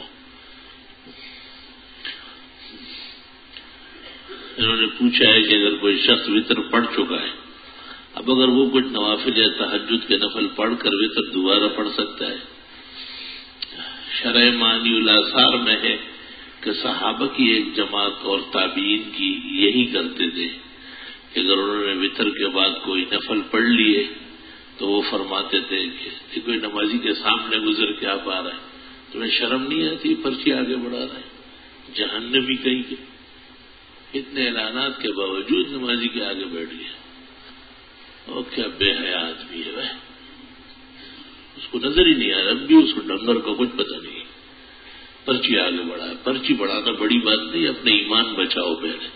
انہوں نے پوچھا ہے کہ اگر کوئی شخص وطر پڑھ چکا ہے، اب اگر وہ کچھ نوافل یا تہجد کے نفل پڑھ کر وطر دوبارہ پڑھ سکتا ہے؟ شرح معنی الاثار میں ہے کہ صحابہ کی ایک جماعت اور تابعین کی یہی کرتے تھے کہ اگر انہوں نے وطر کے بعد کوئی نفل پڑھ لیے تو وہ فرماتے تھے کہ کوئی نمازی کے سامنے گزر کے آپ آ رہا ہے، تمہیں شرم نہیں آتی؟ پرچی آگے بڑھا رہا ہے، جہنمی کہیں کے. اتنے اعلانات کے باوجود نمازی کے آگے بیٹھ گیا. اور کیا بے حیا آدمی ہے وہ، اس کو نظر ہی نہیں آ رہا، اب بھی اس کو ڈنگر کا کچھ پتہ نہیں. پرچی آگے بڑھا، پرچی بڑھانا بڑی بات نہیں، اپنے ایمان بچاؤ پہلے.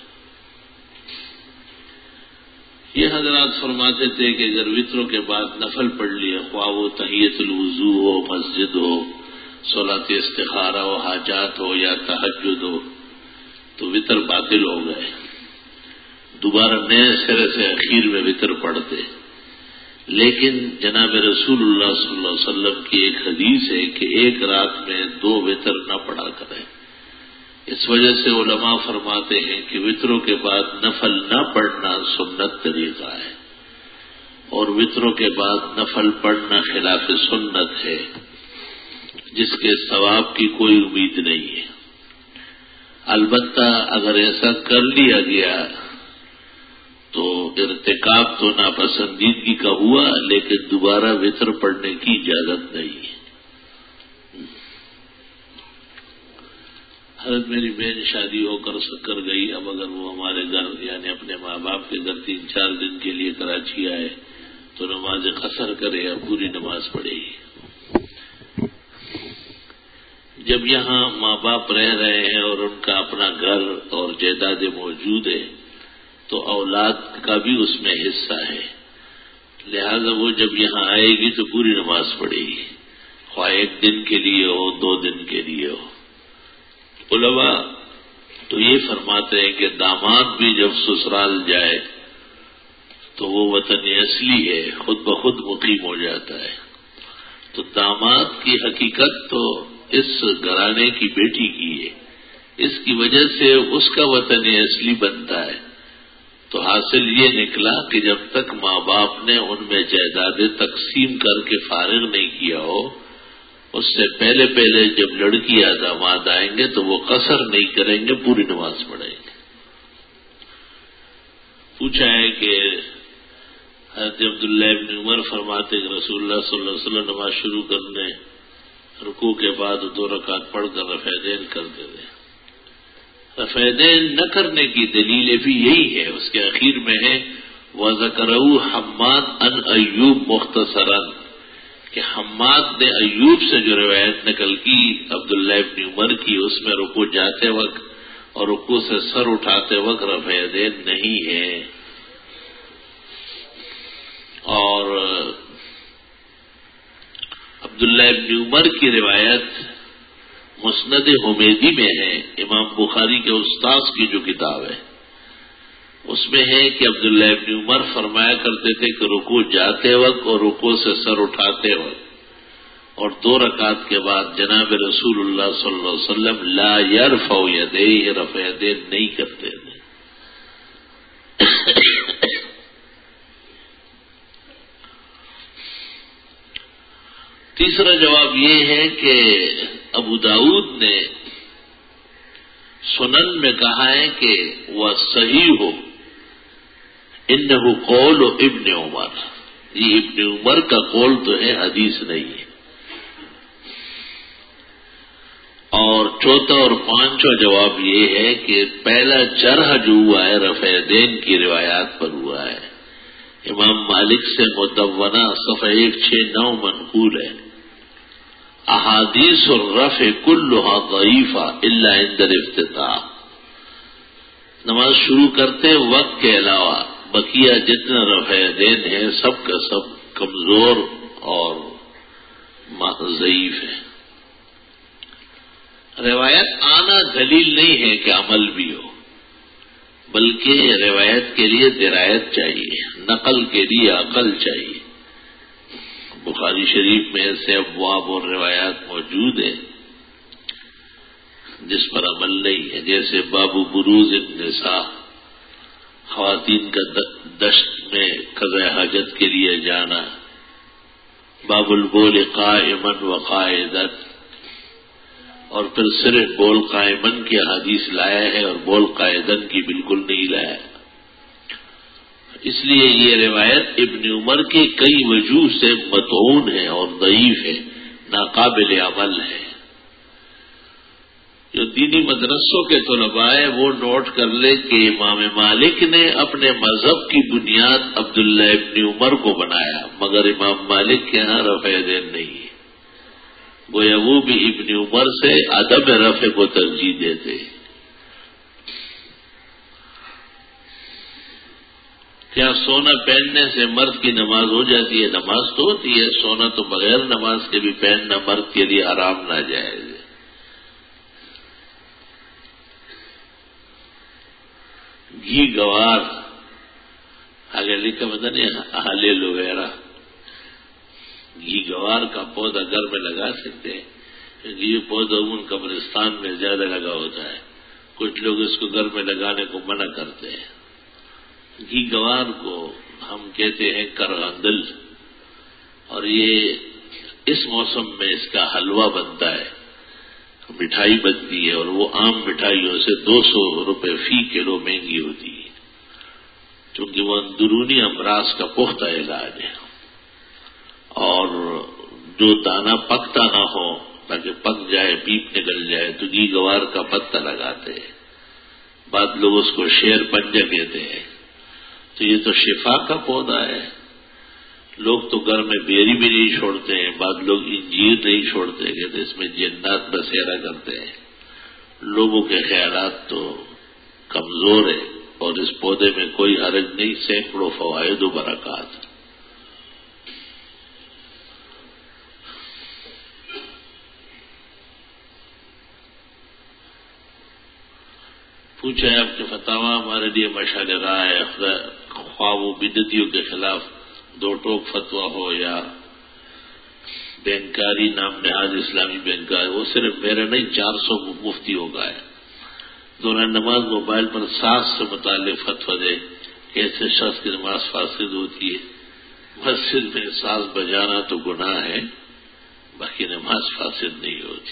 یہ حضرات فرماتے تھے کہ اگر وطروں کے بعد نفل پڑھ لیے، خواہ وہ تحیۃ الوضو ہو، مسجد ہو، صلاۃ استخارہ ہو، حاجات ہو یا تہجد ہو، تو وطر باطل ہو گئے. دوبارہ نئے سرے سے اخیر میں وطر پڑھتے. لیکن جناب رسول اللہ صلی اللہ علیہ وسلم کی ایک حدیث ہے کہ ایک رات میں دو وطر نہ پڑھا کریں. اس وجہ سے علماء فرماتے ہیں کہ وطروں کے بعد نفل نہ پڑھنا سنت طریقہ ہے، اور وطروں کے بعد نفل پڑھنا خلاف سنت ہے، جس کے ثواب کی کوئی امید نہیں ہے. البتہ اگر ایسا کر لیا گیا تو ارتکاب تو ناپسندیدگی کا ہوا، لیکن دوبارہ وطر پڑھنے کی اجازت نہیں ہے. حضرت میری بہن شادی ہو کر کر گئی، اب اگر وہ ہمارے گھر یعنی اپنے ماں باپ کے گھر تین چار دن کے لیے کراچی آئے تو نماز قصر کرے یا پوری نماز پڑھے گی. جب یہاں ماں باپ رہ رہے ہیں اور ان کا اپنا گھر اور جائیدادیں موجود ہے تو اولاد کا بھی اس میں حصہ ہے، لہذا وہ جب یہاں آئے گی تو پوری نماز پڑھے گی، خواہ ایک دن کے لیے ہو، دو دن کے لیے ہو. علماء تو یہ فرماتے ہیں کہ داماد بھی جب سسرال جائے تو وہ وطن اصلی ہے، خود بخود مقیم ہو جاتا ہے. تو داماد کی حقیقت تو اس گھرانے کی بیٹی کی ہے، اس کی وجہ سے اس کا وطن اصلی بنتا ہے. تو حاصل یہ نکلا کہ جب تک ماں باپ نے ان میں جائیدادیں تقسیم کر کے فارغ نہیں کیا ہو، اس سے پہلے پہلے جب لڑکی یا داماد آئیں گے تو وہ قصر نہیں کریں گے، پوری نماز پڑھیں گے. پوچھا ہے کہ حضرت عبداللہ ابن عمر فرماتے کہ رسول اللہ صلی اللہ علیہ وسلم نماز شروع کرنے رکوع کے بعد دو رکعت پڑھ کر رفع دین کرتے تھے. رفع دین نہ کرنے کی دلیل بھی یہی ہے، اس کے اخیر میں ہے وَذَكَرَهُ حَمَّادٌ عَنْ أَيُّوبَ مُخْتَصَرًا، کہ حماد نے ایوب سے جو روایت نقل کی عبداللہ ابن عمر کی، اس میں رکوع جاتے وقت اور رکوع سے سر اٹھاتے وقت رفع دین نہیں ہے. اور عبداللہ ابن عمر کی روایت مسند حمیدی میں ہے، امام بخاری کے استاذ کی جو کتاب ہے اس میں ہے کہ عبداللہ ابن عمر فرمایا کرتے تھے کہ رکوع جاتے وقت اور رکوع سے سر اٹھاتے وقت اور دو رکعت کے بعد جناب رسول اللہ صلی اللہ علیہ وسلم لا یرفع یدیہ، رفع یدین نہیں کرتے تھے. تیسرا جواب یہ ہے کہ ابو داؤد نے سنن میں کہا ہے کہ وہ صحیح ہو انہ قول ابن عمر، یہ ابن عمر کا قول تو ہے، حدیث نہیں ہے۔ اور چوتھا اور پانچواں جواب یہ ہے کہ پہلا جرح جو ہوا ہے رفع دین کی روایات پر ہوا ہے۔ امام مالک سے مدونہ صفحہ ایک چھ نو منقول ہے، احادیث الرفع کلها ضعیفہ الا عند الافتتاح، نماز شروع کرتے وقت کے علاوہ بقیہ جتنا رفع دین ہے سب کا سب کمزور اور ضعیف ہے۔ روایت آنا دلیل نہیں ہے کہ عمل بھی ہو، بلکہ روایت کے لیے درایت چاہیے، نقل کے لیے عقل چاہیے۔ بخاری شریف میں ایسے ابواب اور روایات موجود ہیں جس پر عمل نہیں ہے، جیسے باب بروز النساء، خواتین کا دشت میں قضاء حاجت کے لیے جانا، باب البول قائما وقاعدا، اور پھر صرف بول قائمن کی حدیث لایا ہے اور بول قائدن کی بالکل نہیں لایا۔ اس لیے یہ روایت ابن عمر کی کئی وجوہ سے مطعون ہے اور ضعیف ہے، ناقابل عمل ہے۔ جو دینی مدرسوں کے طلباء ہیں وہ نوٹ کر لے کہ امام مالک نے اپنے مذہب کی بنیاد عبداللہ ابن عمر کو بنایا، مگر امام مالک کے یہاں رفع دین نہیں ہے، گویا وہ بھی ابن عمر سے عدم رفع کو ترجیح دیتے۔ کیا سونا پہننے سے مرد کی نماز ہو جاتی ہے؟ نماز تو ہوتی ہے، سونا تو بغیر نماز کے بھی پہننا مرد کے لیے حرام ناجائز ہے۔ گھی گوار آگے لکھا پتہ نہیں حلیل وغیرہ، گھی گوار کا پودا گھر میں لگا سکتے ہیں کیونکہ یہ پودا عموماً قبرستان میں زیادہ لگا ہوتا ہے، کچھ لوگ اس کو گھر میں لگانے کو منع کرتے ہیں۔ گھی گوار کو ہم کہتے ہیں کرغندل، اور یہ اس موسم میں اس کا حلوہ بنتا ہے، مٹھائی بنتی ہے، اور وہ عام مٹھائیوں سے دو سو روپے فی کلو مہنگی ہوتی ہے، کیونکہ وہ اندرونی امراض کا پختہ علاج ہے۔ اور جو دانہ پکتا نہ ہو تاکہ پک جائے، پیپ نکل جائے، تو گھی گوار کا پتہ لگاتے ہیں۔ بعض لوگ اس کو شیر پنجہ کہتے ہیں۔ تو یہ تو شفا کا پودا ہے۔ لوگ تو گھر میں بیری بھی نہیں چھوڑتے ہیں، بعض لوگ انجیر نہیں چھوڑتے، کہتے اس میں جنات بسیرا کرتے ہیں۔ لوگوں کے خیالات تو کمزور ہیں، اور اس پودے میں کوئی حرج نہیں، سینکڑوں فوائد و برکات۔ پوچھا ہے آپ کے فتاویٰ ہمارے لیے مشعل راہ ہے، خواہ وہ بدعتیوں کے خلاف دو ٹوک فتویٰ ہو یا بینکاری نام نہاد اسلامی بینکاری، وہ صرف میرا نہیں چار سو مفتیوں کا ہے۔ دوران نماز موبائل پر ساز سے متعلق فتویٰ دے کہ ایسے شخص کی نماز فاسد ہوتی ہے۔ مسجد میں ساز بجانا تو گناہ ہے، باقی نماز فاسد نہیں ہوتی۔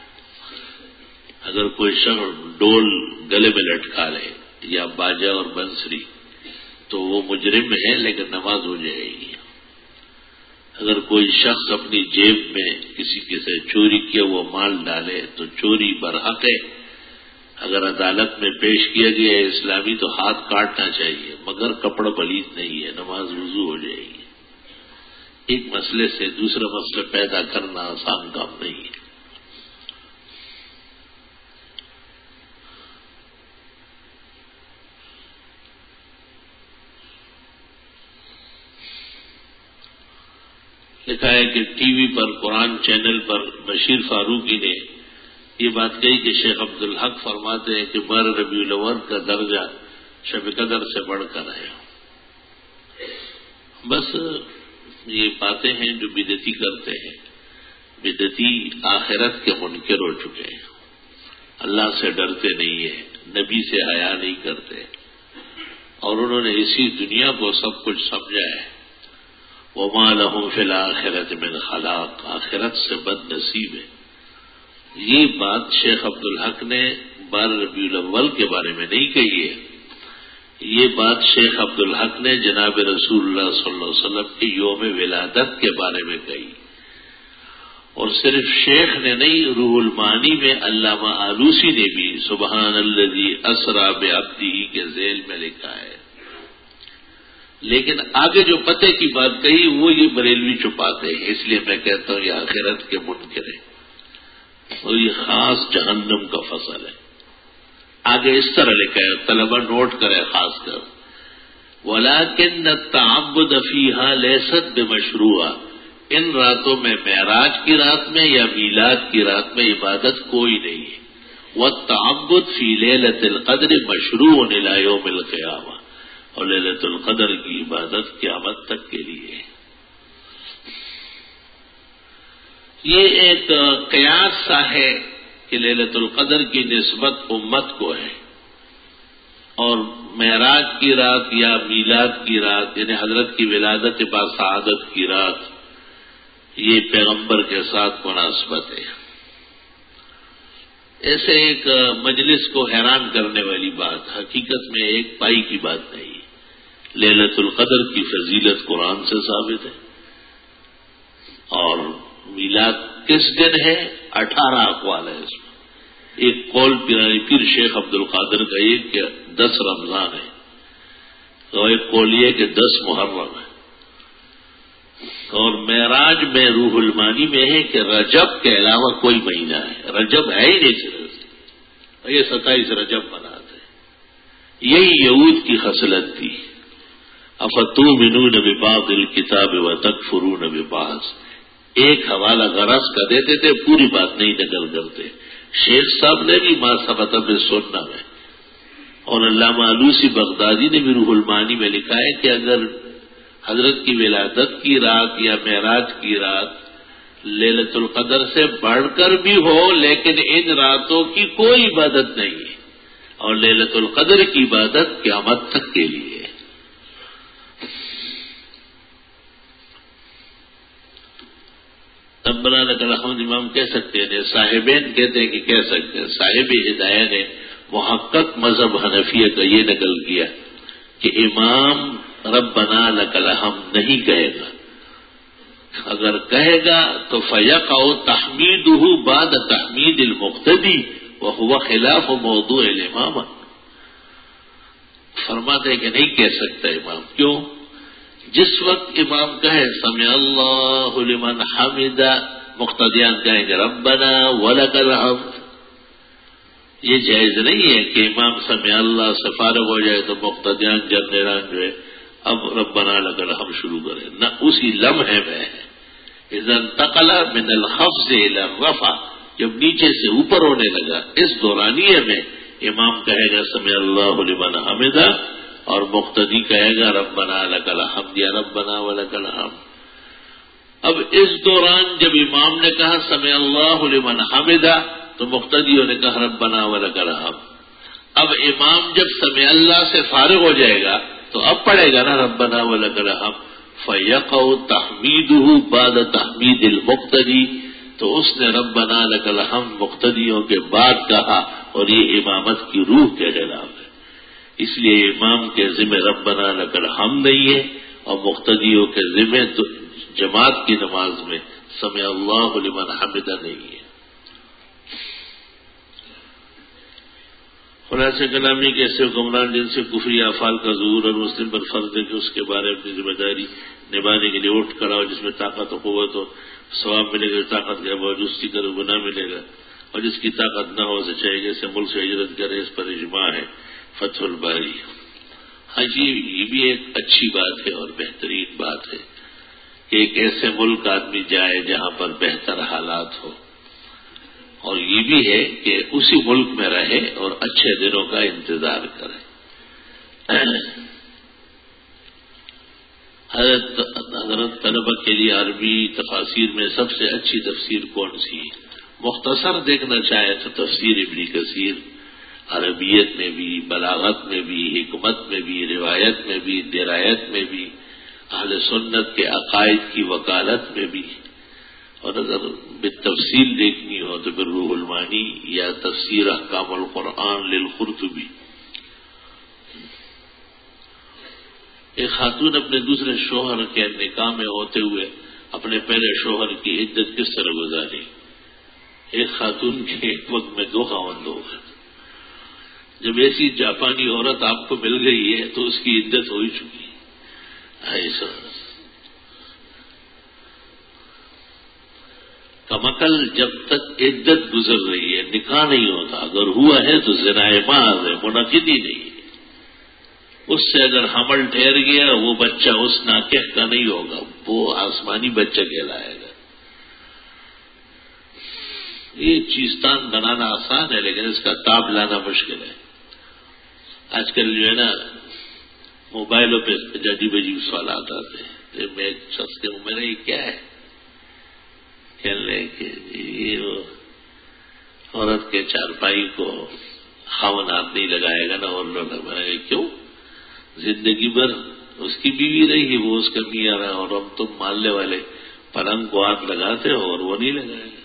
اگر کوئی شخص ڈول گلے میں لٹکا لے یا باجا اور بنسری تو وہ مجرم ہے، لیکن نماز ہو جائے گی۔ اگر کوئی شخص اپنی جیب میں کسی کے سے چوری کیا وہ مال ڈالے تو چوری برحق ہے، اگر عدالت میں پیش کیا گیا ہے اسلامی تو ہاتھ کاٹنا چاہیے، مگر کپڑا پلیت نہیں ہے، نماز وضو ہو جائے گی۔ ایک مسئلے سے دوسرا مسئلہ پیدا کرنا آسان کام نہیں ہے۔ لکھا ہے کہ ٹی وی پر قرآن چینل پر بشیر فاروقی نے یہ بات کہی کہ شیخ عبدالحق فرماتے ہیں کہ ماہ ربیع الاول کا درجہ شب قدر سے بڑھ کر ہے۔ بس یہ باتیں ہیں جو بدعتی کرتے ہیں۔ بدعتی آخرت کے منکر ہو چکے ہیں، اللہ سے ڈرتے نہیں ہیں، نبی سے حیا نہیں کرتے، اور انہوں نے اسی دنیا کو سب کچھ سمجھا ہے۔ وما لهم فی الآخرۃ من خلاق، آخرت سے بد نصیب ہے۔ یہ بات شیخ عبدالحق نے بارہ ربیع الاول کے بارے میں نہیں کہی ہے، یہ بات شیخ عبدالحق نے جناب رسول اللہ صلی اللہ علیہ وسلم کے یوم ولادت کے بارے میں کہی، اور صرف شیخ نے نہیں، روح المعانی میں علامہ آلوسی نے بھی سبحان الذی اسری بعبدہ کے ذیل میں لکھا ہے۔ لیکن آگے جو پتے کی بات کہی وہ یہ بریلوی چھپاتے ہیں، اس لیے میں کہتا ہوں یہ آخرت کے منکر ہیں اور یہ خاص جہنم کا فصل ہے۔ آگے اس طرح لکھا ہے، طلبہ نوٹ کرے خاص کر، وَلَكِنَّ التَّعَبُّدَ فِيهَا لَيْسَتْ بِمَشْرُوعَةٍ، ان راتوں میں معراج کی رات میں یا میلاد کی رات میں عبادت کوئی نہیں ہے۔ وَالتَّعَبُّدُ فِي لَيْلَةِ الْقَدْرِ مَشْرُوعٌ إِلَى يَوْمِ الْقِيَامَةِ، اور لیلۃ القدر کی عبادت قیامت تک کے لیے ہے۔ یہ ایک قیاس سا ہے کہ لیلۃ القدر کی نسبت امت کو ہے، اور معراج کی رات یا میلاد کی رات یعنی حضرت کی ولادت با سعادت کی رات یہ پیغمبر کے ساتھ مناسبت ہے۔ ایسے ایک مجلس کو حیران کرنے والی بات، حقیقت میں ایک پائی کی بات نہیں، لیلۃ القدر کی فضیلت قرآن سے ثابت ہے، اور میلاد کس دن ہے اٹھارہ اقوال ہے اس میں۔ ایک قول پیرانی پیر شیخ عبد القادر کا یہ کہ دس رمضان ہے، اور ایک قول یہ کہ دس محرم ہے، اور معراج میں روح المانی میں ہے کہ رجب کے علاوہ کوئی مہینہ ہے، رجب ہے ہی نہیں صرف، یہ ستائیس رجب مناتے ہیں۔ یہی یہود کی خصلت تھی، افتؤمنون ببعض الکتاب وتکفرون ببعض، ایک حوالہ غرض کا دیتے تھے، پوری بات نہیں نقل کرتے۔ شیخ صاحب نے بھی ما ثبت بالسنہ میں، اور علامہ آلوسی بغدادی نے بھی روح المعانی میں لکھا ہے کہ اگر حضرت کی ولادت کی رات یا معراج کی رات لیلۃ القدر سے بڑھ کر بھی ہو لیکن ان راتوں کی کوئی عبادت نہیں ہے، اور لیلۃ القدر کی عبادت قیامت تک کے لیے ہے۔ ربنا لک الحمد امام کہہ سکتے ہیں، صاحبین کہتے ہیں کہ کہہ سکتے ہیں۔ صاحب ہدایہ نے محقق مذہب حنفیہ کا یہ نقل کیا کہ امام ربنا لک الحمد نہیں کہے گا، اگر کہے گا تو فیقع تحمیدہ بعد تحمید المقتدی وہو خلاف موضوع الامامہ، فرماتے ہیں کہ نہیں کہہ سکتا امام، کیوں؟ جس وقت امام کہے سمع اللہ لمن حمدہ، مقتدیان کہیں گے ربنا ولک الحمد، یہ جائز نہیں ہے کہ امام سمع اللہ سے فارغ ہو جائے تو مقتدیان جب نیران جو ہے اب ربنا لک الحمد شروع کرے، نہ اسی لمحے میں ہے۔ اذا انتقل من الخفض الى الرفع، جب نیچے سے اوپر ہونے لگا اس دورانیے میں امام کہے گا سمع اللہ لمن حمدہ، اور مقتدی کہے گا ربنا لک الحمد یا ربنا ولک الحمد۔ اب اس دوران جب امام نے کہا سمع اللہ لمن حمدہ تو مقتدیوں نے کہا ربنا ولک الحمد۔ اب امام جب سمع اللہ سے فارغ ہو جائے گا تو اب پڑھے گا نا ربنا ولک الحمد، فیقع تحمیدہ بعد تحمید المقتدی، تو اس نے ربنا لک الحمد مقتدیوں کے بعد کہا، اور یہ امامت کی روح کے خلاف ہے۔ اس لیے امام کے ذمہ ربنا لک الحمد نہیں ہے، اور مقتدیوں کے ذمہ تو جماعت کی نماز میں سمع اللہ لمن حمدہ نہیں ہے۔ خلاصہ کلامی کے ایسے حکمران جن سے کفری افعال کا ظہور اور مسلم پر فرض ہے کہ اس کے بارے میں اپنی ذمہ داری نبھانے کے لیے اٹھ کھڑا ہو، جس میں طاقت و قوت ہو ثواب ملے گا، طاقت کے باوجود سستی کرے گناہ ملے گا، اور جس کی طاقت نہ ہو اسے چاہیے جیسے ملک سے ہجرت کرے، اس پر اجماع ہے فتح الباری۔ ہاں جی، یہ بھی ایک اچھی بات ہے اور بہترین بات ہے کہ ایک ایسے ملک آدمی جائے جہاں پر بہتر حالات ہو، اور یہ بھی ہے کہ اسی ملک میں رہے اور اچھے دنوں کا انتظار کرے۔ حضرت حضرت طلبہ کے لیے عربی تفاسیر میں سب سے اچھی تفسیر کون سی ہے؟ مختصر دیکھنا چاہے تو تفسیر ابن کثیر، عربیت میں بھی، بلاغت میں بھی، حکمت میں بھی، روایت میں بھی، درایت میں بھی، اہل سنت کے عقائد کی وکالت میں بھی، اور اگر بالتفصیل دیکھنی ہو تو پھر روح المعانی یا تفسیر احکام القرآن للقرطبی۔ ایک خاتون اپنے دوسرے شوہر کے نکاح میں ہوتے ہوئے اپنے پہلے شوہر کی عدت کس طرح گزاری؟ ایک خاتون کے ایک وقت میں دو خاوند ہو گئے. جب ایسی جاپانی عورت آپ کو مل گئی ہے تو اس کی عدت ہو ہی چکی. ایسا کمکل جب تک عدت گزر رہی ہے نکاح نہیں ہوتا. اگر ہوا ہے تو زنا محض ہے، منعقد ہی نہیں. اس سے اگر حمل ٹھہر گیا وہ بچہ اس ناکح کا نہیں ہوگا، وہ آسمانی بچہ کہلائے گا. یہ چیزتان بنانا آسان ہے لیکن اس کا تاب لانا مشکل ہے. آج کل جو ہے نا موبائلوں پہ عجیب عجیب سوالات آتے ہیں. میں ایک شخص کے میں نے یہ کیا ہے کہنے کہ یہ عورت کے چارپائی کو خاون ہاتھ نہیں لگائے گا نا اور لوگ لگائے. کیوں؟ زندگی بھر اس کی بیوی رہی، وہ اس کا میاں رہا، اور ہم تم ماننے والے پلنگ کو ہاتھ لگاتے ہو اور وہ نہیں لگائے گا.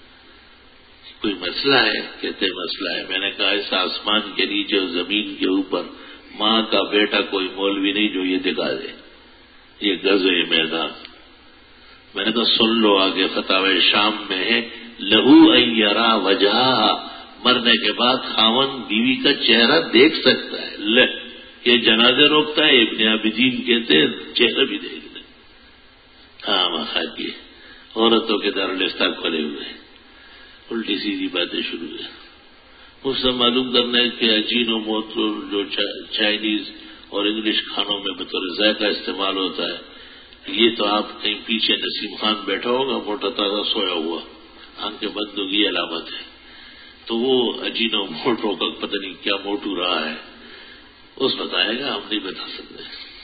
کوئی مسئلہ ہے؟ کہتے مسئلہ ہے. میں نے کہا اس آسمان کے نیچے اور زمین کے اوپر ماں کا بیٹا کوئی مولوی نہیں جو یہ دکھا دے یہ غزوہ میدان. میں نے کہا سن لو آگے فتاوی شام میں ہے لہو ان یرا وجہا، مرنے کے بعد خاون بیوی کا چہرہ دیکھ سکتا ہے. لے یہ جنازے روکتا ہے. ابن عابدین کہتے ہیں چہرہ بھی دیکھ لیں. ہاں مخاطی عورتوں کے دارالفتہ کھلے ہوئے الٹی سیدھی باتیں شروع ہے. اس سے معلوم کرنا ہے کہ اجین و موتر جو چائنیز اور انگلش کھانوں میں بطور ذائقہ استعمال ہوتا ہے، یہ تو آپ کہیں پیچھے نسیم خان بیٹھا ہوگا موٹا تازہ سویا ہوا، آنکھیں بند ہوگی علامت ہے. تو وہ اجین و موٹوں کا پتہ نہیں کیا موٹو رہا ہے اس بتائے گا، ہم نہیں بتا سکتے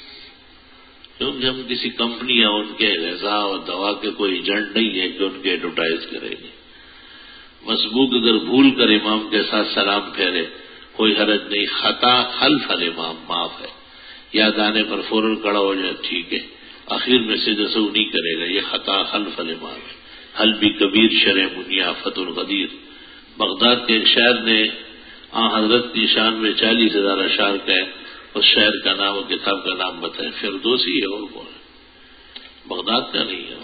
کیونکہ ہم کسی کمپنی یا ان کے غذا اور دوا کے کوئی ایجنٹ نہیں ہے کہ ان کے ایڈورٹائز کریں گے. مسبوق اگر بھول کر امام کے ساتھ سلام پھیرے کوئی حرج نہیں. خطا خلف الامام معاف ہے. یاد آنے پر فوراً کھڑا ہو جائے ٹھیک ہے، آخر میں سے جسو نہیں کرے گا. یہ خطا خلف الامام ہے. حل بھی کبیر شرع منیا فت القدیر. بغداد کے ایک شاعر نے آن حضرت کی شان میں چالیس ہزار اشعار کہے. اس شاعر کا نام اور کتاب کا نام بتائیں. فردوسی ہے اور کون ہے؟ بغداد کا نہیں ہے.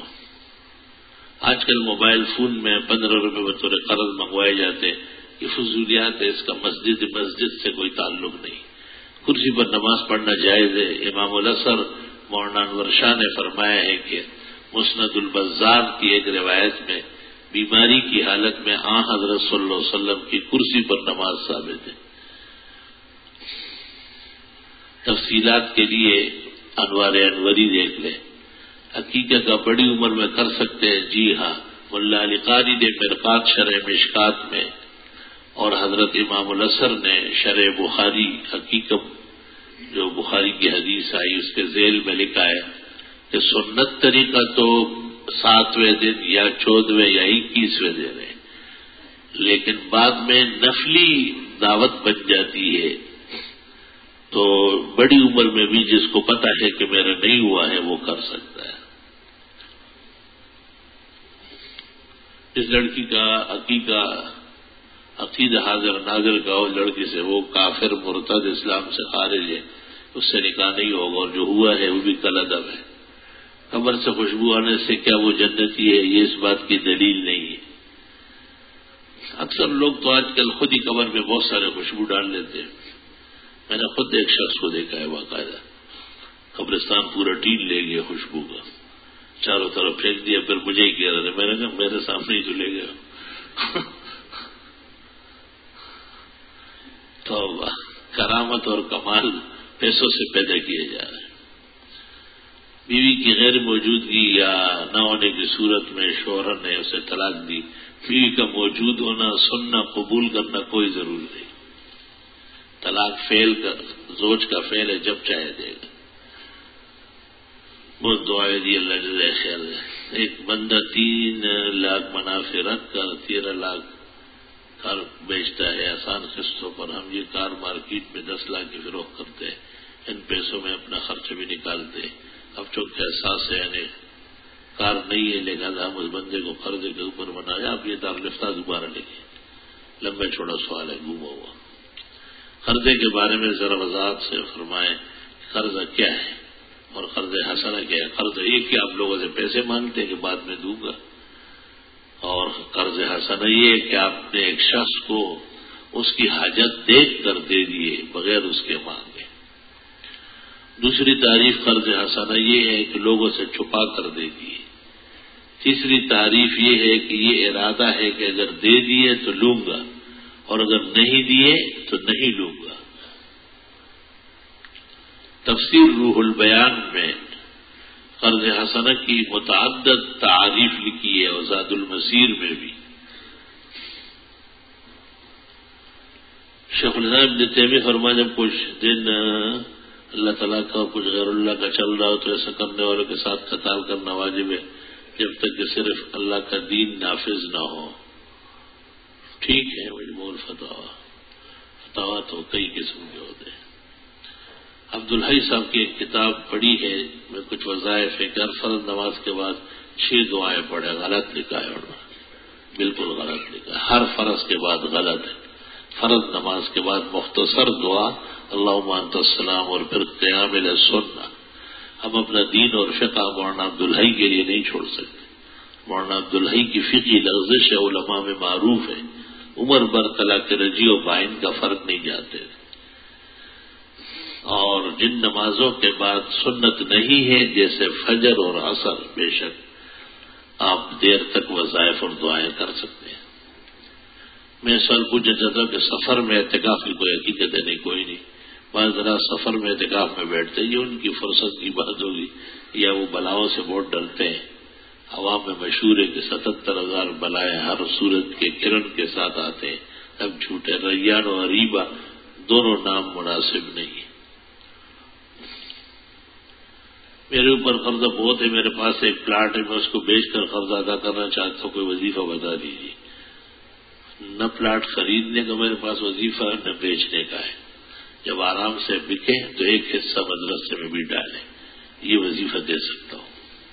آج کل موبائل فون میں پندرہ روپے بطور قرض منگوائے جاتے، یہ فضولیات ہے. اس کا مسجد مسجد سے کوئی تعلق نہیں. کرسی پر نماز پڑھنا جائز ہے. امام الاثر مولانا انور شاہ نے فرمایا ہے کہ مسند البزار کی ایک روایت میں بیماری کی حالت میں آن حضرت صلی اللہ علیہ وسلم کی کرسی پر نماز ثابت ہے. تفصیلات کے لیے انوار انوری دیکھ لیں. عقیقہ کا بڑی عمر میں کر سکتے ہیں. جی ہاں، ملا علی قاری نے مرقات شرح مشکات میں اور حضرت امام الاثر نے شرح بخاری حقیقت جو بخاری کی حدیث آئی اس کے ذیل میں لکھا ہے کہ سنت طریقہ تو ساتویں دن یا چودہویں یا اکیسویں دن ہے، لیکن بعد میں نفلی دعوت بن جاتی ہے. تو بڑی عمر میں بھی جس کو پتا ہے کہ میرا نہیں ہوا ہے وہ کر سکتا ہے. اس لڑکی کا عقیقہ عقید حاضر ناظر کا اور لڑکی سے وہ کافر مرتد اسلام سے خارج ہے، اس سے نکاح نہیں ہوگا. اور جو ہوا ہے وہ بھی کل ادب ہے. قبر سے خوشبو آنے سے کیا وہ جنتی ہے؟ یہ اس بات کی دلیل نہیں ہے. اکثر لوگ تو آج کل خود ہی قبر میں بہت سارے خوشبو ڈال لیتے ہیں. میں نے خود ایک شخص کو دیکھا ہے باقاعدہ قبرستان پورا ٹین لے گیا خوشبو کا، چاروں طرف پھینک دیا، پھر مجھے ہی کہہ رہے تھے. میں نے کہا میرے سامنے ہی تو لے گیا. تو کرامت اور کمال پیسوں سے پیدا کیے جا رہے ہیں. بیوی کی غیر موجودگی یا نہ ہونے کی صورت میں شوہر نے اسے طلاق دی. بیوی کا موجود ہونا سننا قبول کرنا کوئی ضروری نہیں. طلاق فعل کا زوج کا فعل ہے، جب چاہے دے گا. بہت دعائیں دی اللہ جزائے خیر ہے. ایک بندہ تین لاکھ منافع رکھ کر تیرہ لاکھ کار بیچتا ہے آسان قسطوں پر. ہم یہ کار مارکیٹ میں دس لاکھ کی فروخت کرتے ہیں، ان پیسوں میں اپنا خرچ بھی نکالتے ہیں. اب چونکہ احساس ہے یعنی کار نہیں ہے لہذا ہم اس بندے کو قرضے کے اوپر بنایا. اب یہ دارالفتہ دوبارہ لکھے. لمبا چھوڑا سوال ہے گھوما ہوا. قرضے کے بارے میں ذرا وضاحت سے فرمائیں. قرضہ کیا ہے؟ اور قرض حسنہ کیا ہے؟ قرض ایک کہ آپ لوگوں سے پیسے مانگتے ہیں کہ بعد میں دوں گا، اور قرض حسنہ یہ ہے کہ آپ نے ایک شخص کو اس کی حاجت دیکھ کر دے دیے بغیر اس کے مانگے۔ دوسری تعریف قرض حسنہ یہ ہے کہ لوگوں سے چھپا کر دے دیے۔ تیسری تعریف یہ ہے کہ یہ ارادہ ہے کہ اگر دے دیے تو لوں گا اور اگر نہیں دیے تو نہیں لوں گا۔ تفسیر روح البیان میں قرض حسنہ کی متعدد تعریف لکھی ہے اور زاد المسیر میں بھی۔ شیخ الاسلام ابن تیمیہ فرمایا جب کچھ دن اللہ تعالیٰ کا اور کچھ غیر اللہ کا چل رہا ہو تو ایسا کرنے والوں کے ساتھ قتال کرنا واجب ہے جب تک کہ صرف اللہ کا دین نافذ نہ ہو۔ ٹھیک ہے، مجموع الفتاوی فتاوی تو کئی قسم کے ہوتے ہیں۔ عبدالحی صاحب کی ایک کتاب پڑھی ہے، میں کچھ وظائف ہے کہ ہر فرض نماز کے بعد چھ دعائیں پڑھے، غلط لکھا ہے انہوں نے، بالکل غلط لکھا ہے، ہر فرض کے بعد غلط ہے۔ فرض نماز کے بعد مختصر دعا اللہم انت السلام اور پھر قیام الی السنہ۔ ہم اپنا دین اور فقہ مولانا عبدالحی کے لیے نہیں چھوڑ سکتے۔ مولانا عبدالحی کی فقہی لغزش علماء میں معروف ہے، عمر بر طلاق رجی و بائن کا فرق نہیں جاتے، اور جن نمازوں کے بعد سنت نہیں ہے جیسے فجر اور عصر، بے شک آپ دیر تک وظائف اور دعائیں کر سکتے ہیں۔ میں سوال پوچھنا چاہتا ہوں کہ سفر میں اعتکاف کی کوئی حقیقت ہے؟ نہیں، کوئی نہیں۔ بعض ذرا سفر میں اعتکاف میں بیٹھتے ہیں، یہ ان کی فرصت کی بات ہوگی، یا وہ بلاؤں سے بہت ڈرتے ہیں۔ عوام میں مشہور ہے کہ ستتر ہزار بلائیں ہر صورت کے کرن کے ساتھ آتے ہیں، اب جھوٹے ریان و عریبہ دونوں نام مناسب نہیں۔ میرے اوپر قرضہ بہت ہے، میرے پاس ایک پلاٹ ہے، میں اس کو بیچ کر قرضہ ادا کرنا چاہتا ہوں، کوئی وظیفہ بتا دیجیے۔ نہ پلاٹ خریدنے کا میرے پاس وظیفہ ہے، نہ بیچنے کا ہے۔ جب آرام سے بکے تو ایک حصہ مدرسے میں بھی ڈالیں، یہ وظیفہ دے سکتا ہوں۔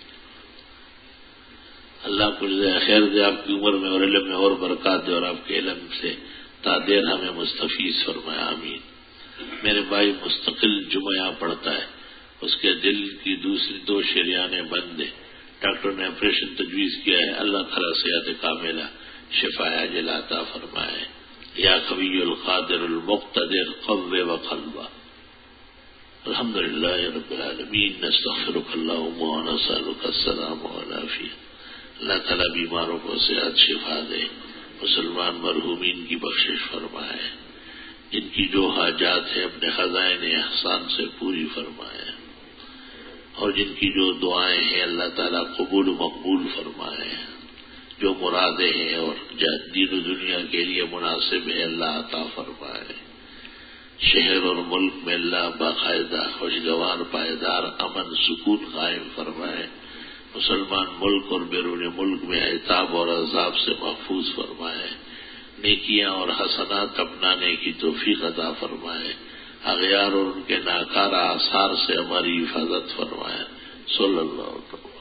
اللہ کو جزائے خیر دے، آپ کی عمر میں اور علم میں اور برکات دے، اور آپ کے علم سے تادیر ہمیں مستفیض فرمائے، آمین۔ میرے بھائی مستقل جمعہ پڑھتا ہے، اس کے دل کی دوسری دو شریانیں بند ہیں، ڈاکٹر نے آپریشن تجویز کیا ہے، اللہ تعالیٰ صحت کاملہ شفا عاجلہ عطا فرمائے۔ یا قوی القادر المقتدر قوّ وقلبہ۔ الحمدللہ رب العالمین، نستغفرک اللہم ونسألک السلام والعافیہ۔ اللہ تعالیٰ بیماروں کو صحت شفا دے، مسلمان مرحومین کی بخشش فرمائے، جن کی جو حاجات ہیں اپنے خزائن احسان سے پوری فرمائے، اور جن کی جو دعائیں ہیں اللہ تعالیٰ قبول و مقبول فرمائے، جو مرادیں ہیں اور دین و دنیا کے لیے مناسب ہے اللہ عطا فرمائے۔ شہر اور ملک میں اللہ باقاعدہ خوشگوار پائیدار امن سکون قائم فرمائے، مسلمان ملک اور بیرون ملک میں عتاب اور عذاب سے محفوظ فرمائے، نیکیاں اور حسنات اپنانے کی توفیق عطا فرمائے، اغیار اور ان کے ناکارہ آثار سے ہماری حفاظت فرمائے۔ صلی اللہ علیہ وسلم۔